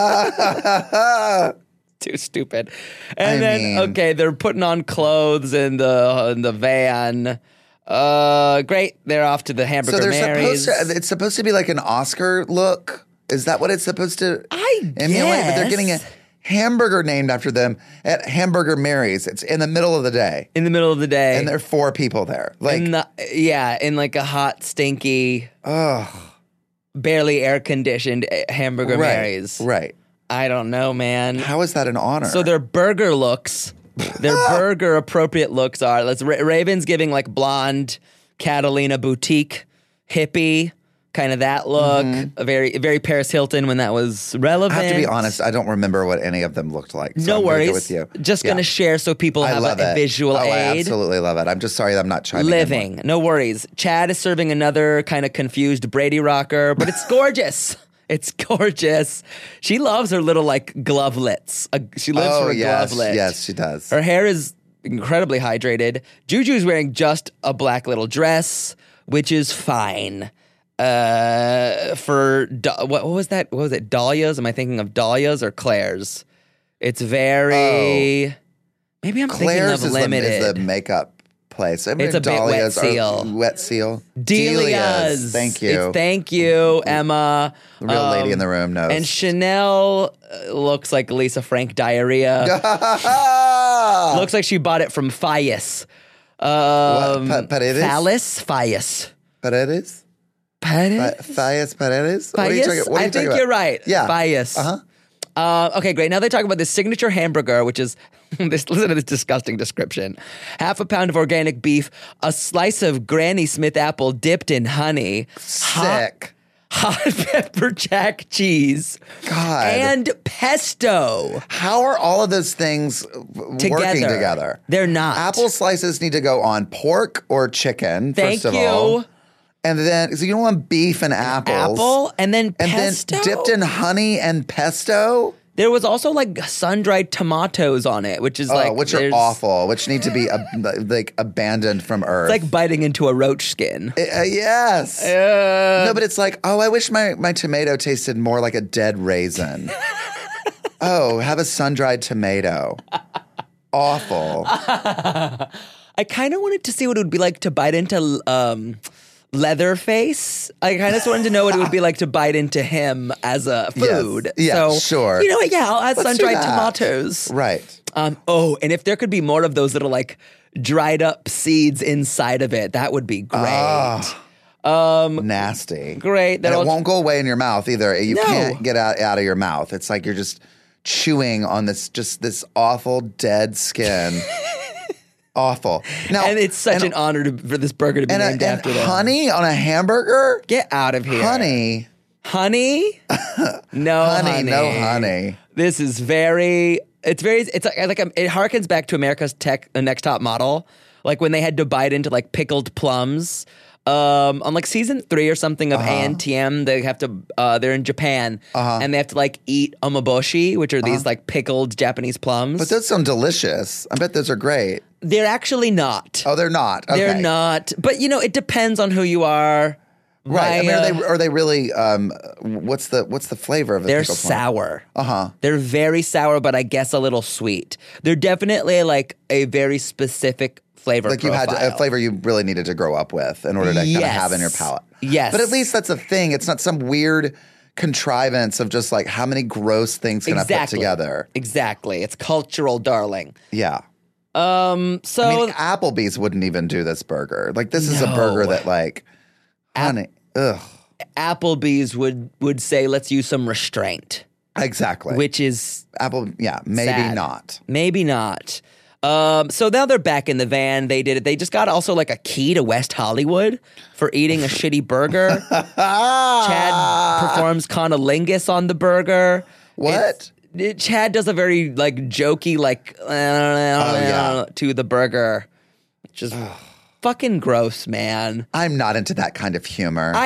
Too stupid. And okay, they're putting on clothes in the van. Great. They're off to the Hamburger Mary's. It's supposed to be like an Oscar look. Is that what it's supposed to emulate? But they're getting a hamburger named after them at Hamburger Mary's. It's in the middle of the day. In the middle of the day. And there are 4 people there. Like, in like a hot, stinky, barely air-conditioned Hamburger Mary's. Right. I don't know, man. How is that an honor? So their burger looks, their burger appropriate looks are, Raven's giving like blonde Catalina boutique, hippie, kind of that look. A very Paris Hilton when that was relevant. I have to be honest, I don't remember what any of them looked like. So no I'm worries. Go with you. Just going to share so people have a visual aid. I absolutely love it. I'm just sorry that I'm not chiming Living. in. No worries. Chad is serving another kind of confused Brady rocker, but it's gorgeous. It's gorgeous. She loves her little like glovelets. She lives for a glovelet. Yes, she does. Her hair is incredibly hydrated. Juju's wearing just a black little dress, which is fine. What was that? What was it? Dahlia's? Am I thinking of Dahlia's or Claire's? It's very. Maybe I'm Claire's thinking of Limited. Is the makeup place. I mean, it's a Dahlia's bit Wet Seal. Wet Seal. Delia's. Thank you. Thank you, Emma. The real lady in the room knows. And Chanel looks like Lisa Frank diarrhea. Looks like she bought it from Fias. Paredes? Phallus? Fias. Paredes? Fias Paredes? Fias? I think you're right. Yeah. Fias. Okay, great. Now they talk about this signature hamburger, which is, listen to this disgusting description. 1/2 pound of organic beef, a slice of Granny Smith apple dipped in honey. Sick. Hot pepper jack cheese. God. And pesto. How are all of those things working together? They're not. Apple slices need to go on pork or chicken, first of all. And then, so you don't want beef and apples. Apple and then pesto. And then dipped in honey and pesto. There was also like sun-dried tomatoes on it, which is which are awful, which need to be like abandoned from earth. It's like biting into a roach skin. Yes. No, but it's like, I wish my tomato tasted more like a dead raisin. Have a sun-dried tomato. Awful. I kind of wanted to see what it would be like to bite into Leatherface. I kind of just wanted to know what it would be like to bite into him as a food. Yes. Yeah, so, sure. You know what? Yeah, I'll add Let's sun-dried tomatoes. Right. And if there could be more of those little like dried up seeds inside of it, that would be great. Nasty. Great. And it won't go away in your mouth either. You can't get out of your mouth. It's like you're just chewing on this awful dead skin. Awful. Now, and it's such an honor for this burger to be named after them. Honey on a hamburger? Get out of here. Honey? No honey. No honey. This is it's like it harkens back to America's Next Top Model, like when they had to bite into like pickled plums. On like season 3 or something of ANTM, they have to they're in Japan and they have to like eat omaboshi, which are these like pickled Japanese plums. But those sound delicious. I bet those are great. They're actually not. Oh, they're not. Okay. They're not. But it depends on who you are. Right. Are they really what's the flavor of the They're pickled sour. plum? They're very sour, but I guess a little sweet. They're definitely like a very specific flavor like profile. You had a flavor you really needed to grow up with in order to kind of have in your palate. Yes. But at least that's a thing. It's not some weird contrivance of just like how many gross things can I put together. Exactly. It's cultural, darling. Yeah. So I mean, Applebee's wouldn't even do this burger. Like this is a burger that like honey. Ugh. Applebee's would say let's use some restraint. Exactly. Which is maybe sad. not. Maybe not. So now they're back in the van. They did it. They just got also like a key to West Hollywood for eating a shitty burger. Chad performs conolingus on the burger. What? Chad does a very like jokey like to the burger. Just fucking gross, man. I'm not into that kind of humor. I don't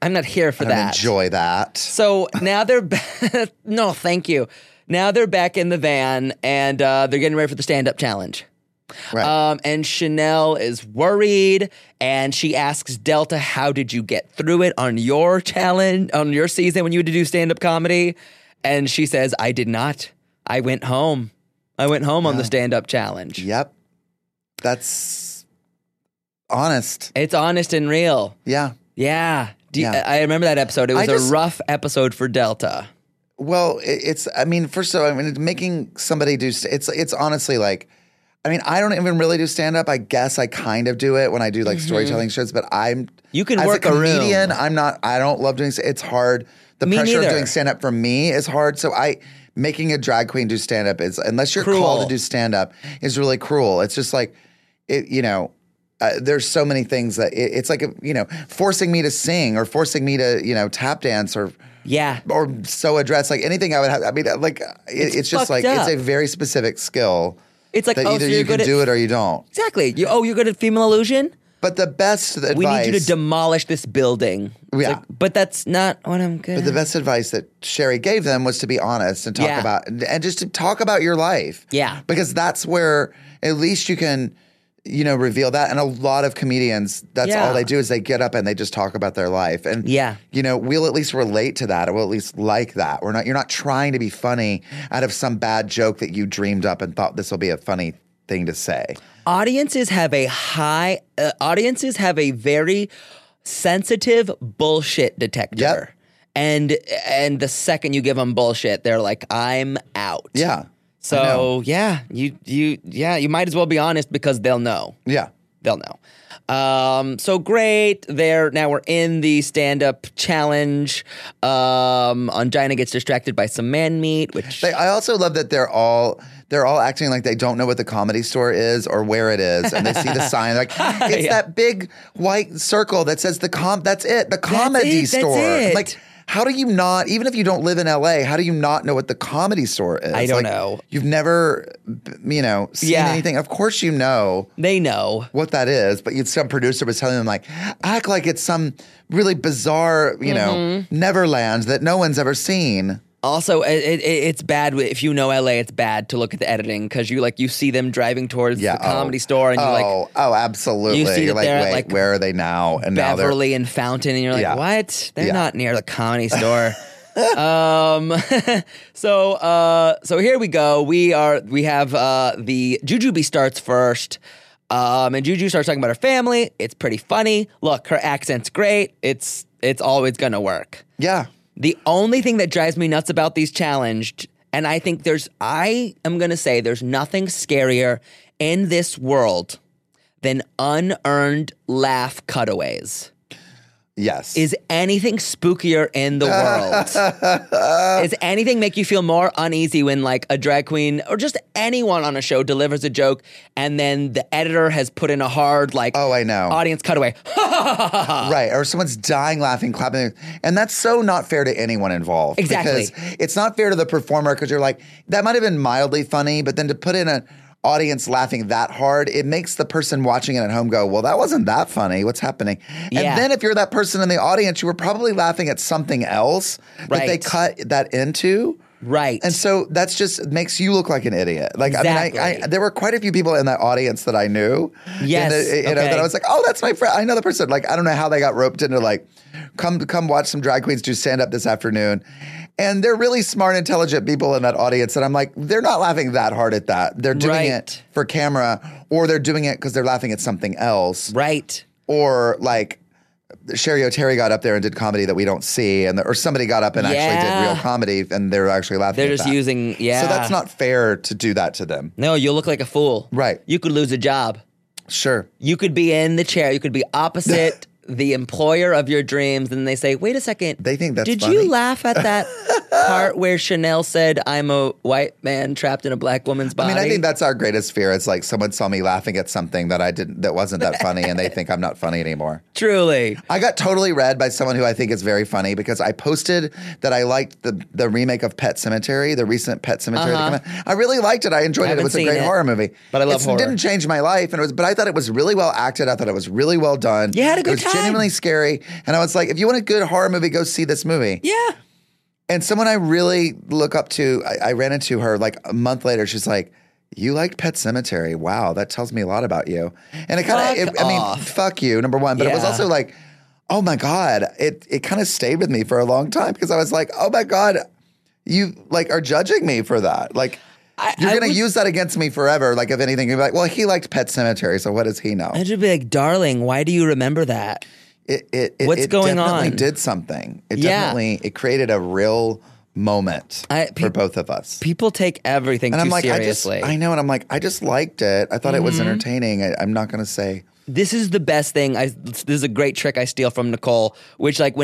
I'm not here for I don't that. enjoy that. So now they're no, thank you. Now they're back in the van and they're getting ready for the stand-up challenge. Right. And Chanel is worried and she asks Delta, how did you get through it on your challenge, on your season when you had to do stand-up comedy? And she says, I did not. I went home. On the stand-up challenge. Yep. That's honest. It's honest and real. Yeah. Yeah. Yeah. I remember that episode. It was a rough episode for Delta. Well, first of all, making somebody do, it's honestly like, I don't even really do stand up. I guess I kind of do it when I do like storytelling shows, but You can as work a a room. comedian, I don't love doing, it's hard. The Me pressure neither. of doing stand up for me is hard. So making a drag queen do stand up is, unless you're Cruel. called to do stand up, is really cruel. It's just like, there's so many things that it's like, forcing me to sing or forcing me to, tap dance or sew a dress, like anything I would have. It's just like, up. it's a very specific skill. It's like, that so either you're you good can at do it or you don't. Exactly. You're good at female illusion? But the best advice. We need you to demolish this building. It's Yeah. like, but that's not what I'm good But at. the best advice that Sherry gave them was to be honest and talk Yeah. about, and just to talk about your life. Yeah. Because that's where at least you can, reveal that. And a lot of comedians, that's Yeah. all they do is they get up and they just talk about their life. And, Yeah. we'll at least relate to that. Or we'll at least like that. You're not trying to be funny out of some bad joke that you dreamed up and thought this will be a funny thing to say. Audiences have a very sensitive bullshit detector. Yep. And the second you give them bullshit, they're like, I'm out. Yeah. I know. So you might as well be honest because they'll know. Yeah. They'll know. So great. Now we're in the stand-up challenge. Ongina gets distracted by some man meat, which I also love that they're all acting like they don't know what the Comedy Store is or where it is, and they see the sign like it's that big white circle that says that's it, the Comedy Store. it. Like, how do you not? Even if you don't live in LA, how do you not know what the Comedy Store is? I don't Like, know. You've never, seen Yeah. anything. Of course, you know they know. what that is, but some producer was telling them like, act like it's some really bizarre, Neverland that no one's ever seen. Also, it's bad if you know LA. It's bad to look at the editing because you see them driving towards the Comedy Store and you're like, absolutely. You see You're that like, they're at, wait, like, where are they now? And now they're Beverly and Fountain, and you're like, Yeah. what? They're Yeah. not near the Comedy Store. So here we go. We have the Jujubee starts first. And Juju starts talking about her family. It's pretty funny. Look, her accent's great. It's always gonna work. Yeah. The only thing that drives me nuts about these challenged, and I think I am going to say there's nothing scarier in this world than unearned laugh cutaways. Yes. Is anything spookier in the world? Does anything make you feel more uneasy when like a drag queen or just anyone on a show delivers a joke and then the editor has put in a hard like I know. audience cutaway? Right. Or someone's dying laughing, clapping. And that's so not fair to anyone involved. Exactly. Because it's not fair to the performer because you're like, that might have been mildly funny, but then to put in an audience laughing that hard, it makes the person watching it at home go, well, that wasn't that funny. What's happening? Yeah. And then if you're that person in the audience, you were probably laughing at something else that they Right. cut that into. Right. And so that's just makes you look like an idiot. Like, Exactly. I there were quite a few people in that audience that I knew. Yes, That I was like, oh, that's my friend. I know the person. Like, I don't know how they got roped into like, come watch some drag queens do stand up this afternoon. And they're really smart, intelligent people in that audience. And I'm like, they're not laughing that hard at that. They're doing Right. it for camera, or they're doing it because they're laughing at something else. Right. Or like Sherry O'Terry got up there and did comedy that we don't see, or somebody got up and actually did Yeah. real comedy, and they're actually laughing. They're at just that. using, So that's not fair to do that to them. No, you'll look like a fool. Right. You could lose a job. Sure. You could be in the chair. You could be opposite the employer of your dreams, and they say, "Wait a second, They think that's did funny." you laugh at that? part where Chanel said, "I'm a white man trapped in a black woman's body"? I mean, I think that's our greatest fear. It's like someone saw me laughing at something that wasn't that funny, and they think I'm not funny anymore. Truly. I got totally read by someone who I think is very funny because I posted that I liked the remake of Pet Sematary, the recent Pet Sematary. That came out. I really liked it. I enjoyed it. It was a great horror movie. But I love horror. It didn't change my life, but I thought it was really well acted. I thought it was really well done. You had a good time. It was genuinely scary, and I was like, if you want a good horror movie, go see this movie. Yeah. And someone I really look up to, I ran into her like a month later. She's like, "You liked Pet Sematary? Wow, that tells me a lot about you." And it kind of, I mean, fuck you, number one. But it was also like, oh my God, it kind of stayed with me for a long time because I was like, oh my God, you like are judging me for that. Like, you're going to use that against me forever. Like, if anything, you'd be like, well, he liked Pet Sematary, so what does he know? I'd just be like, darling, why do you remember that? What's going on? It definitely did something. It created a real moment for both of us. People take everything too seriously. I know, and I'm like, I just liked it. I thought it was entertaining. I'm not going to say. This is the best thing. This is a great trick I steal from Nicole, which like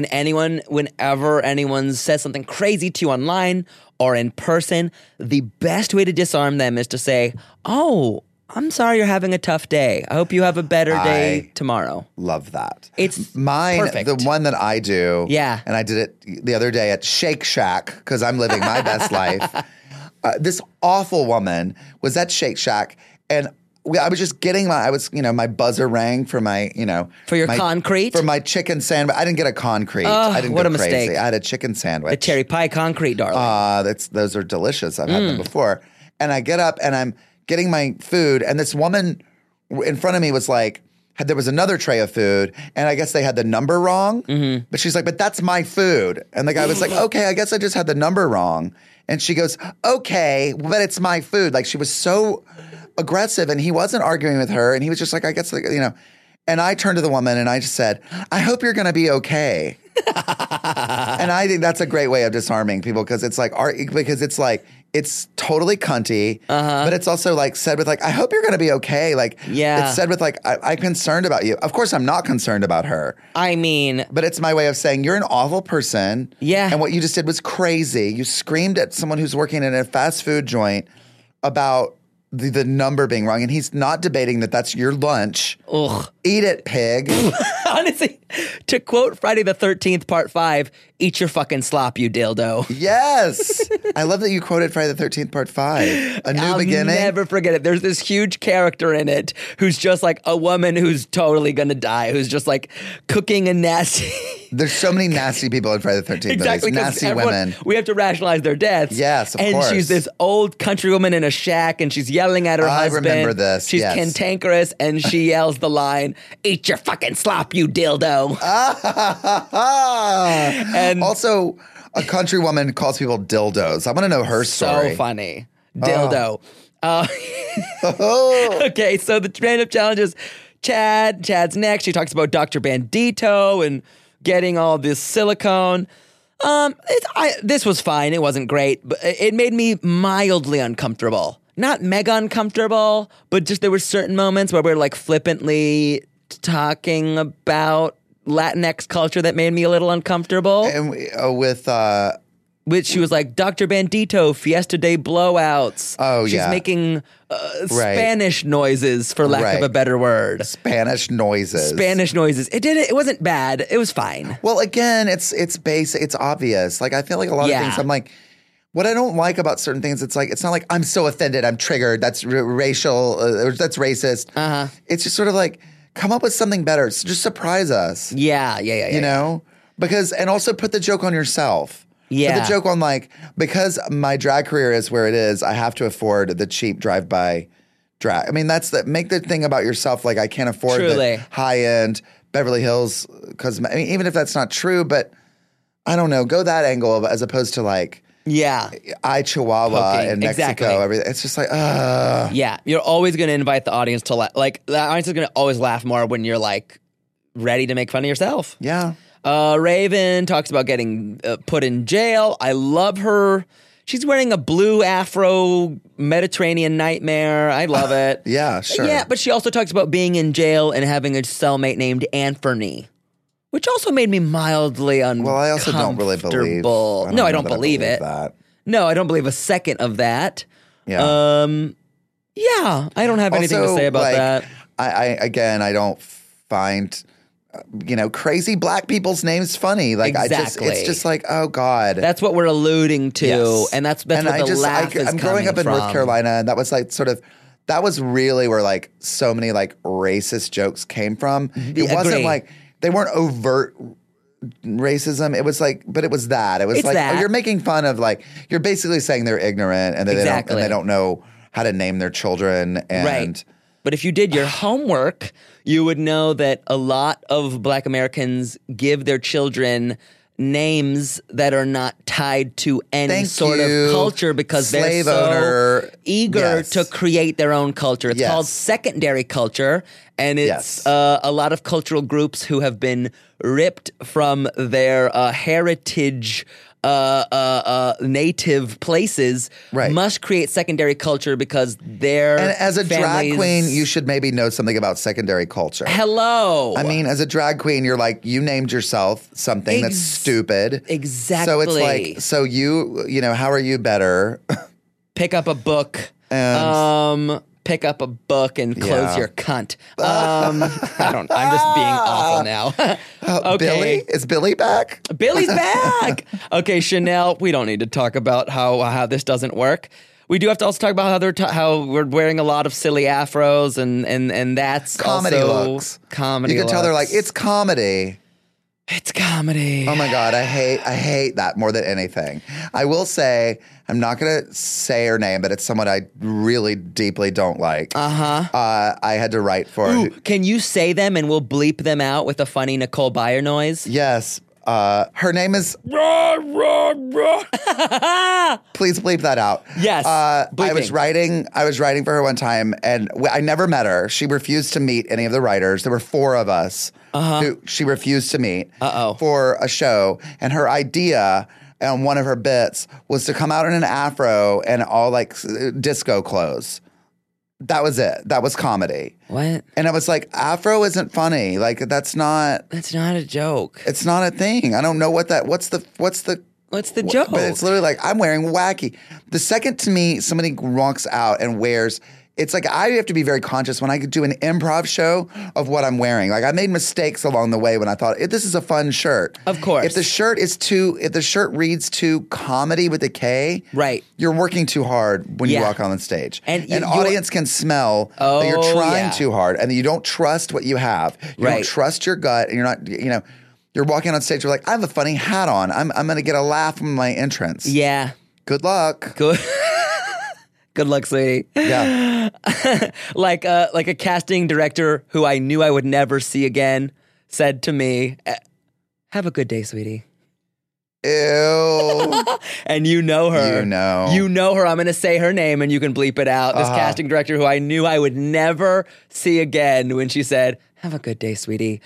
whenever anyone says something crazy to you online or in person, the best way to disarm them is to say, "Oh, I'm sorry you're having a tough day. I hope you have a better day tomorrow." Love that. It's mine, perfect. the one that I do. Yeah. And I did it the other day at Shake Shack because I'm living my best life. This awful woman was at Shake Shack, and I was just getting my buzzer rang for my, For your concrete? For my chicken sandwich. I didn't get a concrete. I didn't what go a crazy. mistake. I had a chicken sandwich. The cherry pie concrete, darling. Those are delicious. I've had them before. And I get up and I'm getting my food, and this woman in front of me was like, there was another tray of food, and I guess they had the number wrong. Mm-hmm. But she's like, "But that's my food." And the guy was like, "Okay, I guess I just had the number wrong." And she goes, "Okay, but it's my food." Like, she was so aggressive, and he wasn't arguing with her, and he was just like, I guess, And I turned to the woman and I just said, "I hope you're going to be okay." And I think that's a great way of disarming people because it's like, it's totally cunty, but it's also like said with like, "I hope you're going to be okay." Like, it's said with like, I'm concerned about you. Of course, I'm not concerned about her. I mean, but it's my way of saying you're an awful person. Yeah. And what you just did was crazy. You screamed at someone who's working in a fast food joint about the number being wrong, and he's not debating that that's your lunch. Ugh. Eat it, pig. Honestly, to quote Friday the 13th, part 5, "Eat your fucking slop, you dildo." Yes. I love that you quoted Friday the 13th, part 5. A new beginning. I'll never forget it. There's this huge character in it who's just like a woman who's totally gonna die, who's just like cooking a nasty... There's so many nasty people in Friday the 13th. Exactly. Nasty women. We have to rationalize their deaths. Yes, of course. And she's this old country woman in a shack, and she's yelling at her husband. I remember this. She's cantankerous, and she yells the line, "Eat your fucking slop, you dildo." And also, a country woman calls people dildos. I want to know her story. So funny. Dildo. Okay, so the random challenges. Chad's next. She talks about Dr. Bandito and getting all this silicone. This was fine. It wasn't great, but it made me mildly uncomfortable. Not mega uncomfortable, but just there were certain moments where we're like flippantly talking about Latinx culture that made me a little uncomfortable. And Which she was like, "Dr. Bandito, Fiesta de Blowouts." Oh, She's making Spanish noises, for lack of a better word. Spanish noises. It wasn't bad. It was fine. Well, again, it's basic. It's obvious. Like, I feel like a lot of things, I'm like, what I don't like about certain things, it's not like I'm so offended, I'm triggered, that's racial, or that's racist. It's just sort of like, come up with something better. Just surprise us. Yeah. You know? Because, and also put the joke on yourself. Yeah. Put the joke on like, because my drag career is where it is, I have to afford the cheap drive-by drag. I mean, make the thing about yourself like I can't afford the high-end Beverly Hills cosmetics. I mean, even if that's not true, but I don't know, go that angle as opposed to like, Chihuahua in Mexico. Exactly. Everything. It's just like, Yeah, you're always going to invite the audience to laugh. Like, the audience is going to always laugh more when you're like ready to make fun of yourself. Yeah. Raven talks about getting put in jail. I love her. She's wearing a blue afro Mediterranean nightmare. I love it. Yeah, sure. Yeah, but she also talks about being in jail and having a cellmate named Anthony, which also made me mildly uncomfortable. Well, I also don't really believe. No, I don't believe it. That. No, I don't believe a second of that. Yeah. Yeah, I don't have anything to Also, say about like, that. I don't find, crazy black people's names funny. Like Exactly. it's just like, oh God. That's what we're alluding to, Yes. and that's what the laugh is I'm growing up in coming North from. Carolina, and that was like that was really where like so many like racist jokes came from. It wasn't Agree. like they weren't overt racism. It was like, but it was that. It was It's like, that. oh, you're making fun of like, you're basically saying they're ignorant and that Exactly. they don't know how to name their children. And Right. But if you did your homework, you would know that a lot of Black Americans give their children names that are not tied to any Thank sort you, of culture because they're slave so owner. eager Yes. to create their own culture. It's Yes. called secondary culture, and it's a lot of cultural groups who have been ripped from their heritage native places Right. must create secondary culture because their And as a drag families- queen, you should maybe know something about secondary culture. Hello. I mean, as a drag queen, you're like, you named yourself something that's stupid. Exactly. So it's like, so how are you better? pick up a book. And- Pick up a book and close Yeah. your cunt. I'm just being awful now. Okay. Billy? Is Billy back? Billy's back. Okay, Chanel, we don't need to talk about how this doesn't work. We do have to also talk about how we're wearing a lot of silly afros and that's Comedy also looks. comedy. You can tell they're like, looks. it's comedy. It's comedy. Oh my God, I hate that more than anything. I will say, I'm not going to say her name, but it's someone I really deeply don't like. I had to write for Ooh, can you say them and we'll bleep them out with a funny Nicole Byer noise? Yes. Her name is. Please bleep that out. Yes, I bleeping. was writing for her one time, and I never met her. She refused to meet any of the writers. There were 4 of us who she refused to meet for a show, and her idea. And one of her bits was to come out in an afro and all like disco clothes. That was it. That was comedy. What? And I was like, afro isn't funny. Like that's not a joke. it's not a thing. I don't know what's the What's the joke? But it's literally like I'm wearing wacky. The second to me somebody walks out and wears, it's like I have to be very conscious when I do an improv show of what I'm wearing. Like I made mistakes along the way when I thought this is a fun shirt. Of course. If the shirt reads too comedy with a K, Right. you're working too hard when you Yeah. walk on the stage. And An audience can smell that you're Oh, trying yeah. too hard and that you don't trust what you have. You Right. don't trust your gut and you're not, you're walking on stage, you're like, I have a funny hat on. I'm going to get a laugh from my entrance. Yeah. Good luck. Good. Good luck, sweetie. Yeah. Like a casting director who I knew I would never see again said to me, "Have a good day, sweetie." Ew. And you know her. You know. You know her. I'm going to say her name and you can bleep it out. This casting director who I knew I would never see again when she said, "Have a good day, sweetie."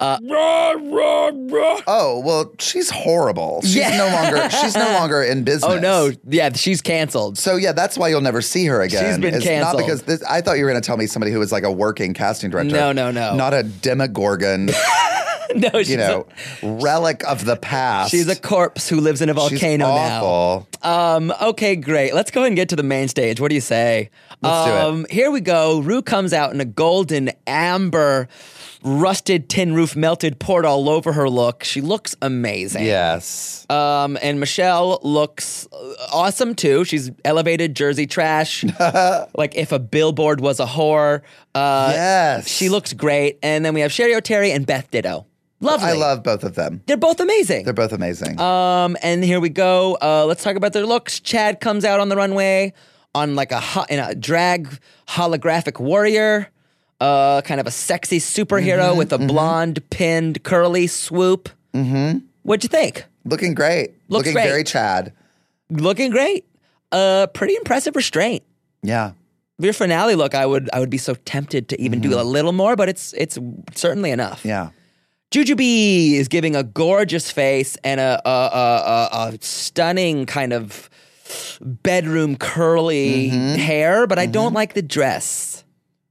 Oh, well, she's horrible. She's Yeah. she's no longer in business. Oh, no. Yeah, she's canceled. So yeah, that's why you'll never see her again. She's been It's canceled. Not because I thought you were going to tell me somebody who was like a working casting director. No. Not a demogorgon, No, she's, relic of the past. she's a corpse who lives in a She's volcano now. awful. Okay, great. Let's go ahead and get to the main stage. What do you say? Let's do it. Here we go. Rue comes out in a golden amber, rusted tin roof, melted, poured all over her look. She looks amazing. Yes. And Michelle looks awesome too. She's elevated Jersey trash. Like if a billboard was a whore. Yes. She looks great. And then we have Sherry O'Terry and Beth Ditto. Lovely. I love both of them. They're both amazing. They're both amazing. And here we go. Let's talk about their looks. Chad comes out on the runway on like in a drag holographic warrior, kind of a sexy superhero with a blonde pinned curly swoop. Mm-hmm. What'd you think? Looking great. Looks Looking great. very Chad. Looking great. Pretty impressive restraint. Yeah. Your finale look, I would be so tempted to even do a little more, but it's certainly enough. Yeah. Jujubee is giving a gorgeous face and a stunning kind of bedroom curly hair, but I don't like the dress.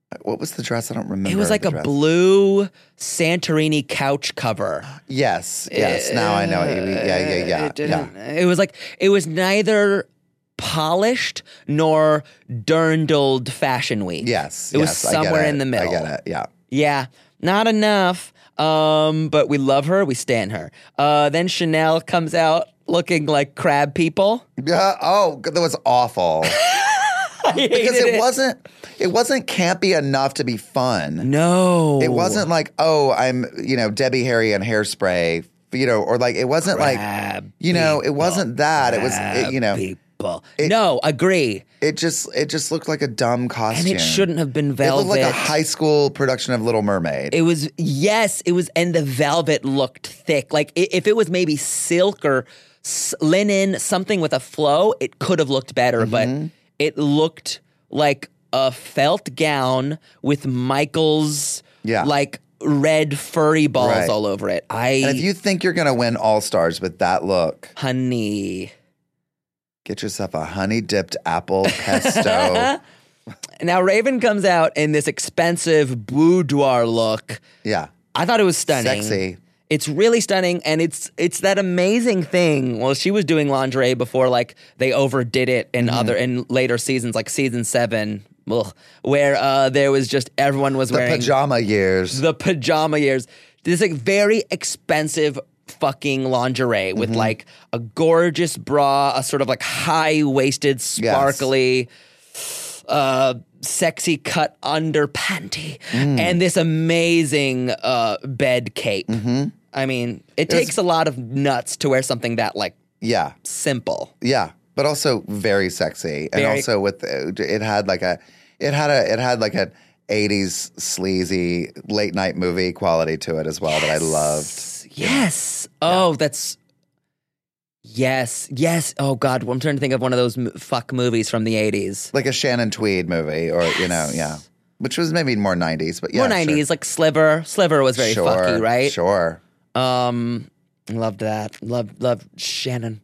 What was the dress? I don't remember. It was like the a dress. blue Santorini couch cover. Yes. Now I know. Yeah. It was neither polished nor dirndled fashion week. Yes. It was yes, I get somewhere it. in the middle. I get it. Yeah. Yeah, not enough. But we love her. We stan her. Then Chanel comes out looking like crab people. Yeah. Oh, that was awful. Because it wasn't campy enough to be fun. No. It wasn't like, oh, I'm, Debbie Harry and Hairspray, or like, it wasn't Crab like, it wasn't that. It was, people. No, agree. it just looked like a dumb costume. And it shouldn't have been It velvet. looked like a high school production of Little Mermaid. It was, and the velvet looked thick. Like if it was maybe silk or linen, something with a flow, it could have looked better, but it looked like a felt gown with Michael's like red furry balls all over it. And if you think you're going to win All-Stars with that look, honey, get yourself a honey-dipped apple pesto. Now Raven comes out in this expensive boudoir look. Yeah. I thought it was stunning. Sexy. It's really stunning, and it's that amazing thing. Well, she was doing lingerie before, like they overdid it in later seasons, like season 7, where there was just everyone was wearing Pajama years. The pajama years. This like very expensive fucking lingerie with like a gorgeous bra, a sort of like high-waisted, sparkly, sexy cut under panty, and this amazing bed cape. I mean, it takes a lot of nuts to wear something that like simple. Yeah, but also very sexy, and also with it had like an 80s sleazy late night movie quality to it as well that I loved. Yes. Oh, that's. Yes. Oh God, I'm trying to think of one of those fuck movies from the 80s, like a Shannon Tweed movie, or which was maybe more 90s, but more 90s, like Sliver. Sliver was very fucky, right? Sure. Loved that. Loved Shannon.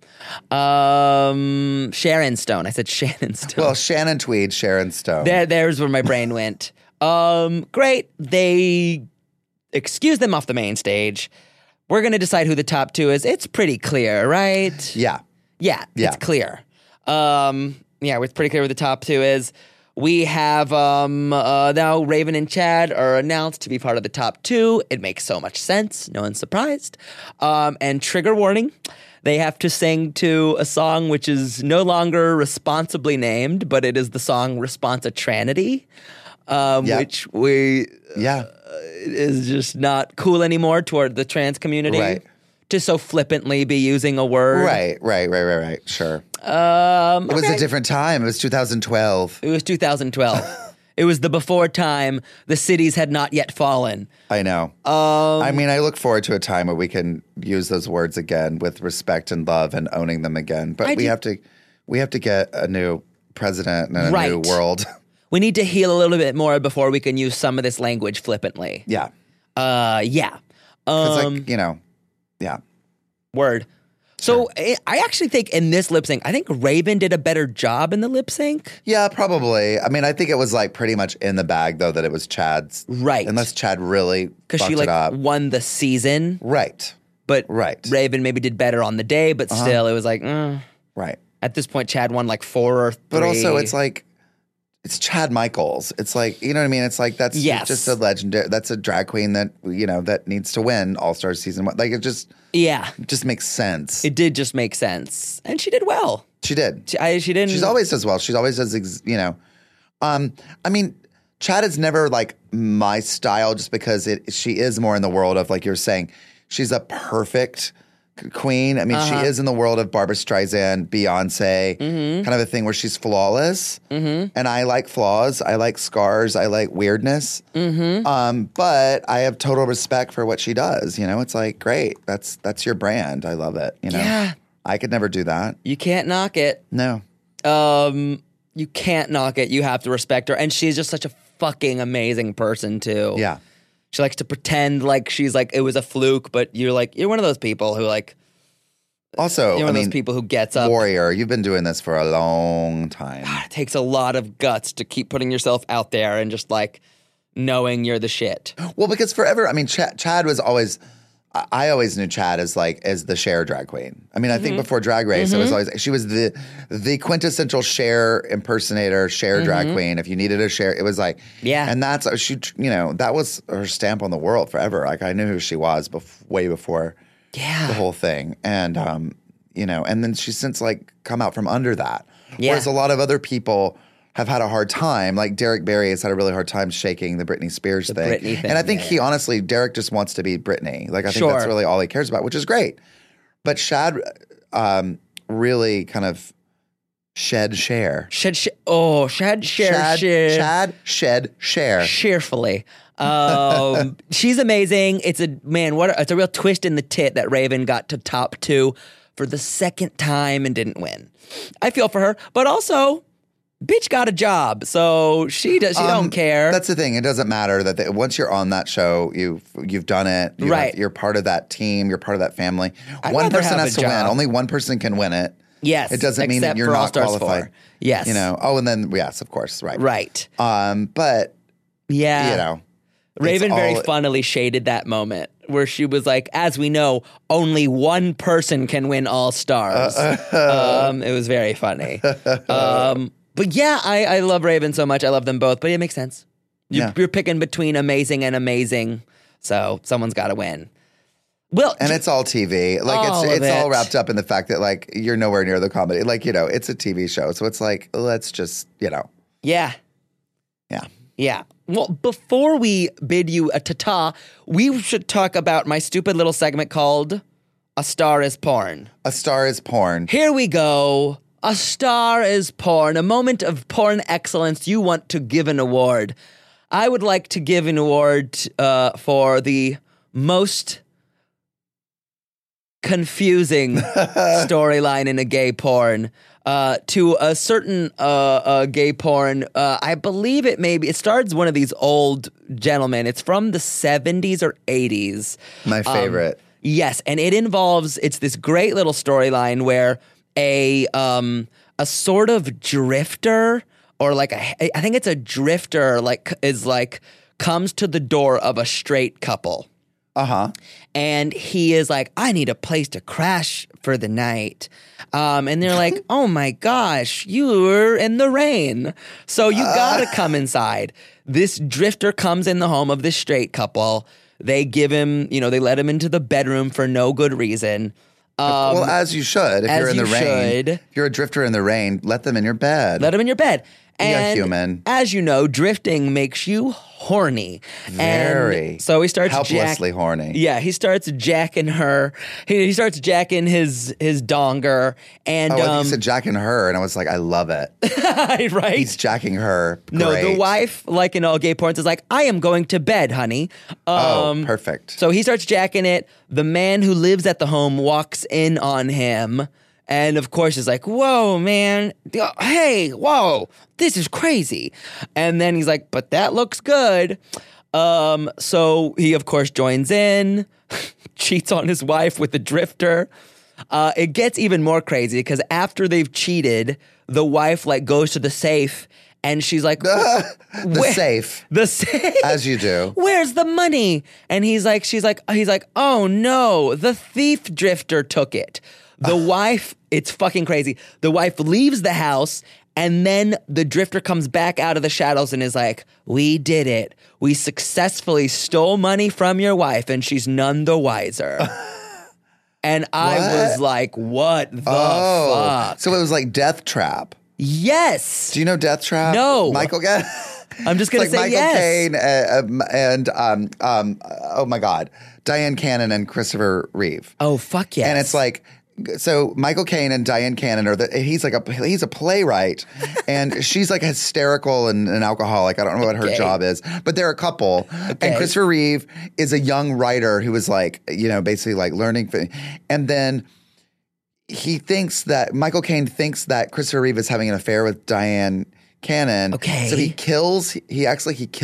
Sharon Stone. I said Shannon Stone. Well, Shannon Tweed, Sharon Stone. There's where my brain went. Great. They excuse them off the main stage. We're going to decide who the top 2 is. It's pretty clear, right? Yeah. It's clear. It's pretty clear who the top 2 is. We have now Raven and Chad are announced to be part of the top 2. It makes so much sense. No one's surprised. And trigger warning, they have to sing to a song which is no longer responsibly named, but it is the song Responsa Tranity, which is just not cool anymore toward the trans community. Right. To so flippantly be using a word. Right. Sure. It was a different time. It was 2012. It was 2012. It was the before time. The cities had not yet fallen. I know. I mean, I look forward to a time where we can use those words again with respect and love and owning them again. But we have to get a new president and a new world. We need to heal a little bit more before we can use some of this language flippantly. Yeah. Yeah. Yeah. Word. So I actually think in this lip sync, I think Raven did a better job in the lip sync. Yeah, probably. I mean, I think it was like pretty much in the bag though that it was Chad's. Right. Unless Chad really because she won the season. Right. But Raven maybe did better on the day, but still it was like right. At this point, Chad won like 4 or 3. But also it's like it's Chad Michaels. It's like, you know what I mean? It's like that's just a legendary. That's a drag queen that that needs to win All-Star season 1. Like it just makes sense. It did just make sense, and she did well. She did. She didn't. She always does well. She always does. I mean, Chad is never like my style, just because she is more in the world of, like you're saying, she's a perfect queen. I mean, she is in the world of Barbra Streisand, Beyonce, kind of a thing where she's flawless. And I like flaws. I like scars. I like weirdness. But I have total respect for what she does. It's like, great. That's your brand. I love it. Yeah. I could never do that. You can't knock it. No. You can't knock it. You have to respect her. And she's just such a fucking amazing person too. Yeah. She likes to pretend like she's like, it was a fluke, but you're one of those people who like. Also, you're one of those people who gets up. Warrior, you've been doing this for a long time. It takes a lot of guts to keep putting yourself out there and just like knowing you're the shit. Well, because forever, I mean, Chad was always. I always knew Chad as the Cher drag queen. I mean, I think before Drag Race, it was always she was the quintessential Cher impersonator, Cher drag queen. If you needed a Cher, it was like and that's she. That was her stamp on the world forever. Like I knew who she was way before the whole thing, and and then she's since come out from under that. Whereas a lot of other people have had a hard time. Like Derek Barry has had a really hard time shaking the Britney Spears thing. Britney thing. And I think Derek just wants to be Britney. Like I think that's really all he cares about, which is great. But Shad really kind of shed Cher. Chad Cher. Chad shed Cher. Cheerfully. She's amazing. It's a real twist in the tit that Raven got to top 2 for the second time and didn't win. I feel for her, but also bitch got a job, so she don't care. That's the thing. It doesn't matter that once you're on that show, you've done it. You're part of that team. You're part of that family. One person has to win. Only one person can win it. Yes. It doesn't mean that you're not qualified. 4. Yes. And then yes, of course, right. Right. But Raven very funnily shaded that moment where she was like, as we know, only one person can win All Stars. It was very funny. But yeah, I love Raven so much. I love them both, but it makes sense. You're picking between amazing and amazing, so someone's got to win. Well, and it's all TV. It's all wrapped up in the fact that you're nowhere near the comedy. It's a TV show, so it's let's just Yeah. Well, before we bid you a ta-ta, we should talk about my stupid little segment called A Star is Porn. A Star is Porn. Here we go. A Star is Porn. A moment of porn excellence. You want to give an award. I would like to give an award for the most confusing storyline in a gay porn. To a certain gay porn, I believe it stars one of these old gentlemen. It's from the 70s or 80s. My favorite. Yes, and it's this great little storyline where a sort of drifter or I think it's a drifter comes to the door of a straight couple. And he is like, I need a place to crash for the night. And they're like, oh my gosh, you were in the rain. So you gotta come inside. This drifter comes in the home of this straight couple. They give him, they let him into the bedroom for no good reason. Well, as you should. If you're in the rain, if you're a drifter in the rain, let them in your bed. Let them in your bed. And be a human. As you know, drifting makes you horny. Very. And so he starts helplessly horny. Yeah, he starts jacking her. He starts jacking his donger. And I think he said jacking her, and I was like, I love it. Right? He's jacking her. Great. No, the wife, like in all gay porns, is like, I am going to bed, honey. Perfect. So he starts jacking it. The man who lives at the home walks in on him. And of course, is like, whoa, man. Hey, whoa, this is crazy. And then he's like, but that looks good. So he, of course, joins in, cheats on his wife with the drifter. It gets even more crazy because after they've cheated, the wife goes to the safe and she's like, the safe. The safe. As you do. Where's the money? And he's like, oh no, the thief drifter took it. The wife, it's fucking crazy. The wife leaves the house, and then the drifter comes back out of the shadows and is like, we did it. We successfully stole money from your wife, and she's none the wiser. And I was like, what the fuck? So it was like Death Trap. Yes. Do you know Death Trap? No. Michael I'm just going to say Michael yes. Caine and oh my God, Diane Cannon and Christopher Reeve. Oh, fuck yes. And it's like, so Michael Caine and Diane Cannon he's a playwright and she's like hysterical and an alcoholic. I don't know what her job is, but they're a couple. Okay. And Christopher Reeve is a young writer who was basically learning. And then Michael Caine thinks that Christopher Reeve is having an affair with Diane Cannon. Okay. So he kills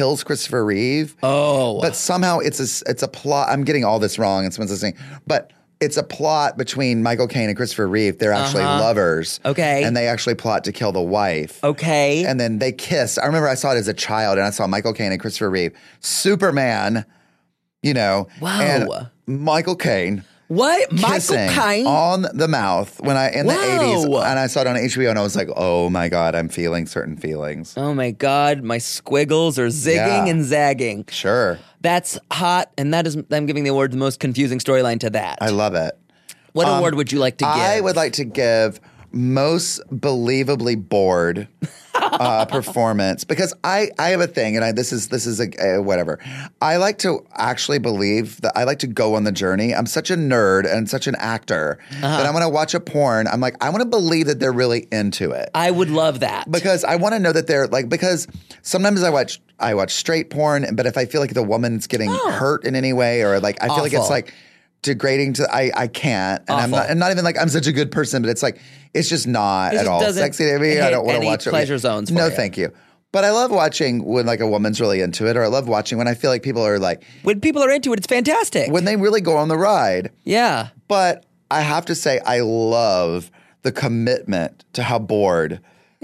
Christopher Reeve. Oh. But somehow it's a plot. I'm getting all this wrong and someone's listening. But it's a plot between Michael Caine and Christopher Reeve. They're actually lovers. Okay. And they actually plot to kill the wife. Okay. And then they kiss. I remember I saw it as a child, and I saw Michael Caine and Christopher Reeve. Superman, Wow. and Michael Caine. What? Michael Kissing Caine? on the mouth in the Whoa. 80s, and I saw it on HBO, and I was like, oh my God, I'm feeling certain feelings. Oh my God, my squiggles are zigging and zagging. Sure. That's hot, and that is, I'm giving the award the most confusing storyline to that. I love it. What award would you like to give? I would like to give most believably bored performance, because I have a thing, and this is a whatever. I like to actually believe that I like to go on the journey. I'm such a nerd and such an actor that I want to watch a porn. I'm like, I want to believe that they're really into it. I would love that. Because I want to know that they're like, because sometimes I watch straight porn, but if I feel like the woman's getting hurt in any way, or like I feel like it's like degrading to, I can't, and I'm not even like I'm such a good person, but it's like it's just not at all sexy to me. I don't want to watch it. Pleasure zones. For no, you. thank you. But I love watching when like a woman's really into it, or I love watching when I feel like people are like, when people are into it, it's fantastic. when they really go on the ride. Yeah. But I have to say, I love the commitment to how bored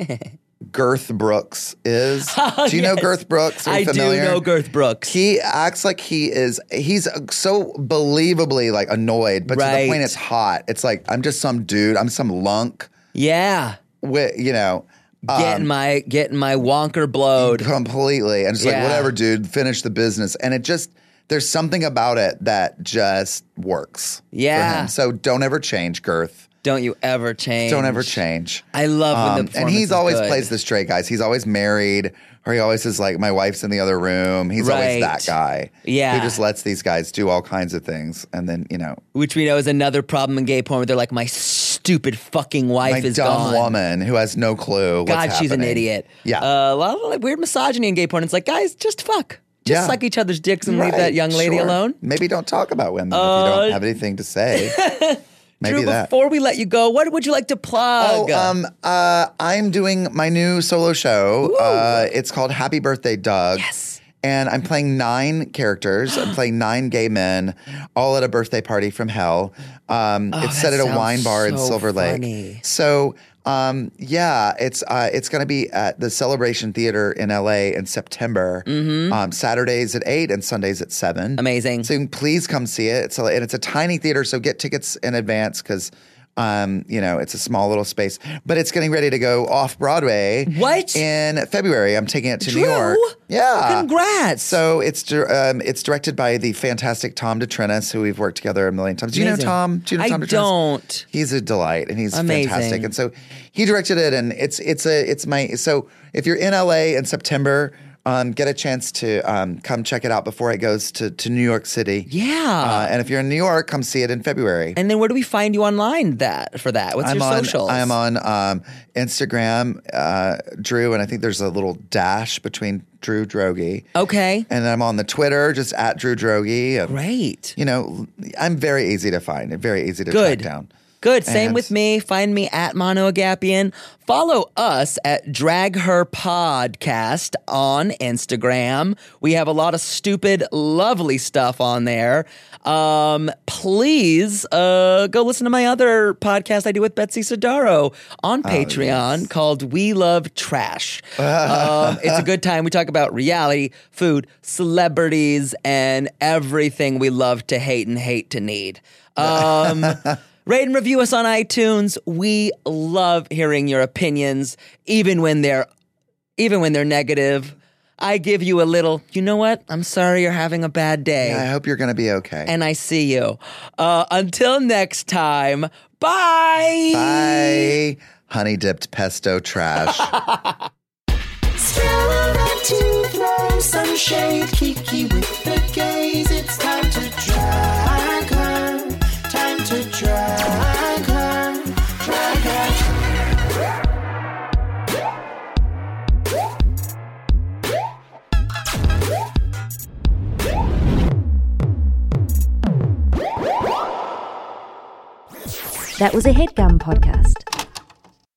Girth Brooks is. Do you know Girth Brooks? Are you familiar? Do know Girth Brooks. He acts like he's so believably like annoyed, but to the point it's hot. It's like, I'm just some dude. I'm some lunk. Yeah. With, Getting my wonker blowed. Completely. And just like, whatever, dude, finish the business. And it just, there's something about it that just works. Yeah. For him. So don't ever change, Girth. Don't you ever change. Don't ever change. I love when the performance and he's always good. plays the straight guys. He's always married, or he always is like, my wife's in the other room. He's always that guy. Yeah. Who just lets these guys do all kinds of things. And then, Which we know is another problem in gay porn where they're like, my stupid fucking wife is dumb gone. woman who has no clue what's happening. God, she's an idiot. Yeah. A lot of like weird misogyny in gay porn. It's like, guys, just fuck. Just suck each other's dicks and leave that young lady alone. Maybe don't talk about women if you don't have anything to say. Maybe Drew, that. Before we let you go, what would you like to plug? I'm doing my new solo show. It's called Happy Birthday, Doug. Yes. And I'm playing 9 characters. I'm playing 9 gay men, all at a birthday party from hell. It's set at a wine bar in Silver Lake. So, it's going to be at the Celebration Theater in LA in September. Saturdays at 8 and Sundays at 7. Amazing. So you can please come see it. And it's a tiny theater, so get tickets in advance because it's a small little space. But it's getting ready to go off Broadway. What? In February. I'm taking it to Drew? New York. Yeah. Congrats. So it's directed by the fantastic Tom DeTrinis, who we've worked together a million times. Do you know Tom? Do you know Tom DeTrinis? Don't. He's a delight, and he's Amazing. fantastic. And so he directed it, and so if you're in LA in September, get a chance to come check it out before it goes to New York City. Yeah. And if you're in New York, come see it in February. And then where do we find you online for that? What's your socials? I'm on Instagram, Drew, and I think there's a little dash between Drew Droege. Okay. And I'm on the Twitter, just at Drew Droege. And, Great. I'm very easy to find and very easy to track down. Good. Same And- with me. Find me at Mono Agapian. Follow us at Drag Her Podcast on Instagram. We have a lot of stupid, lovely stuff on there. Please go listen to my other podcast I do with Betsy Sidaro on Patreon called We Love Trash. It's a good time. We talk about reality, food, celebrities, and everything we love to hate and hate to need. Rate and review us on iTunes. We love hearing your opinions, even when they're negative. I give you a little, you know what? I'm sorry you're having a bad day. Yeah, I hope you're going to be okay. And I see you. Until next time, bye. Bye, honey dipped pesto trash. Scared to throw some shade, Kiki with the gaze. It's time to drag her. Time to drag her. Drag her. That was a HeadGum podcast.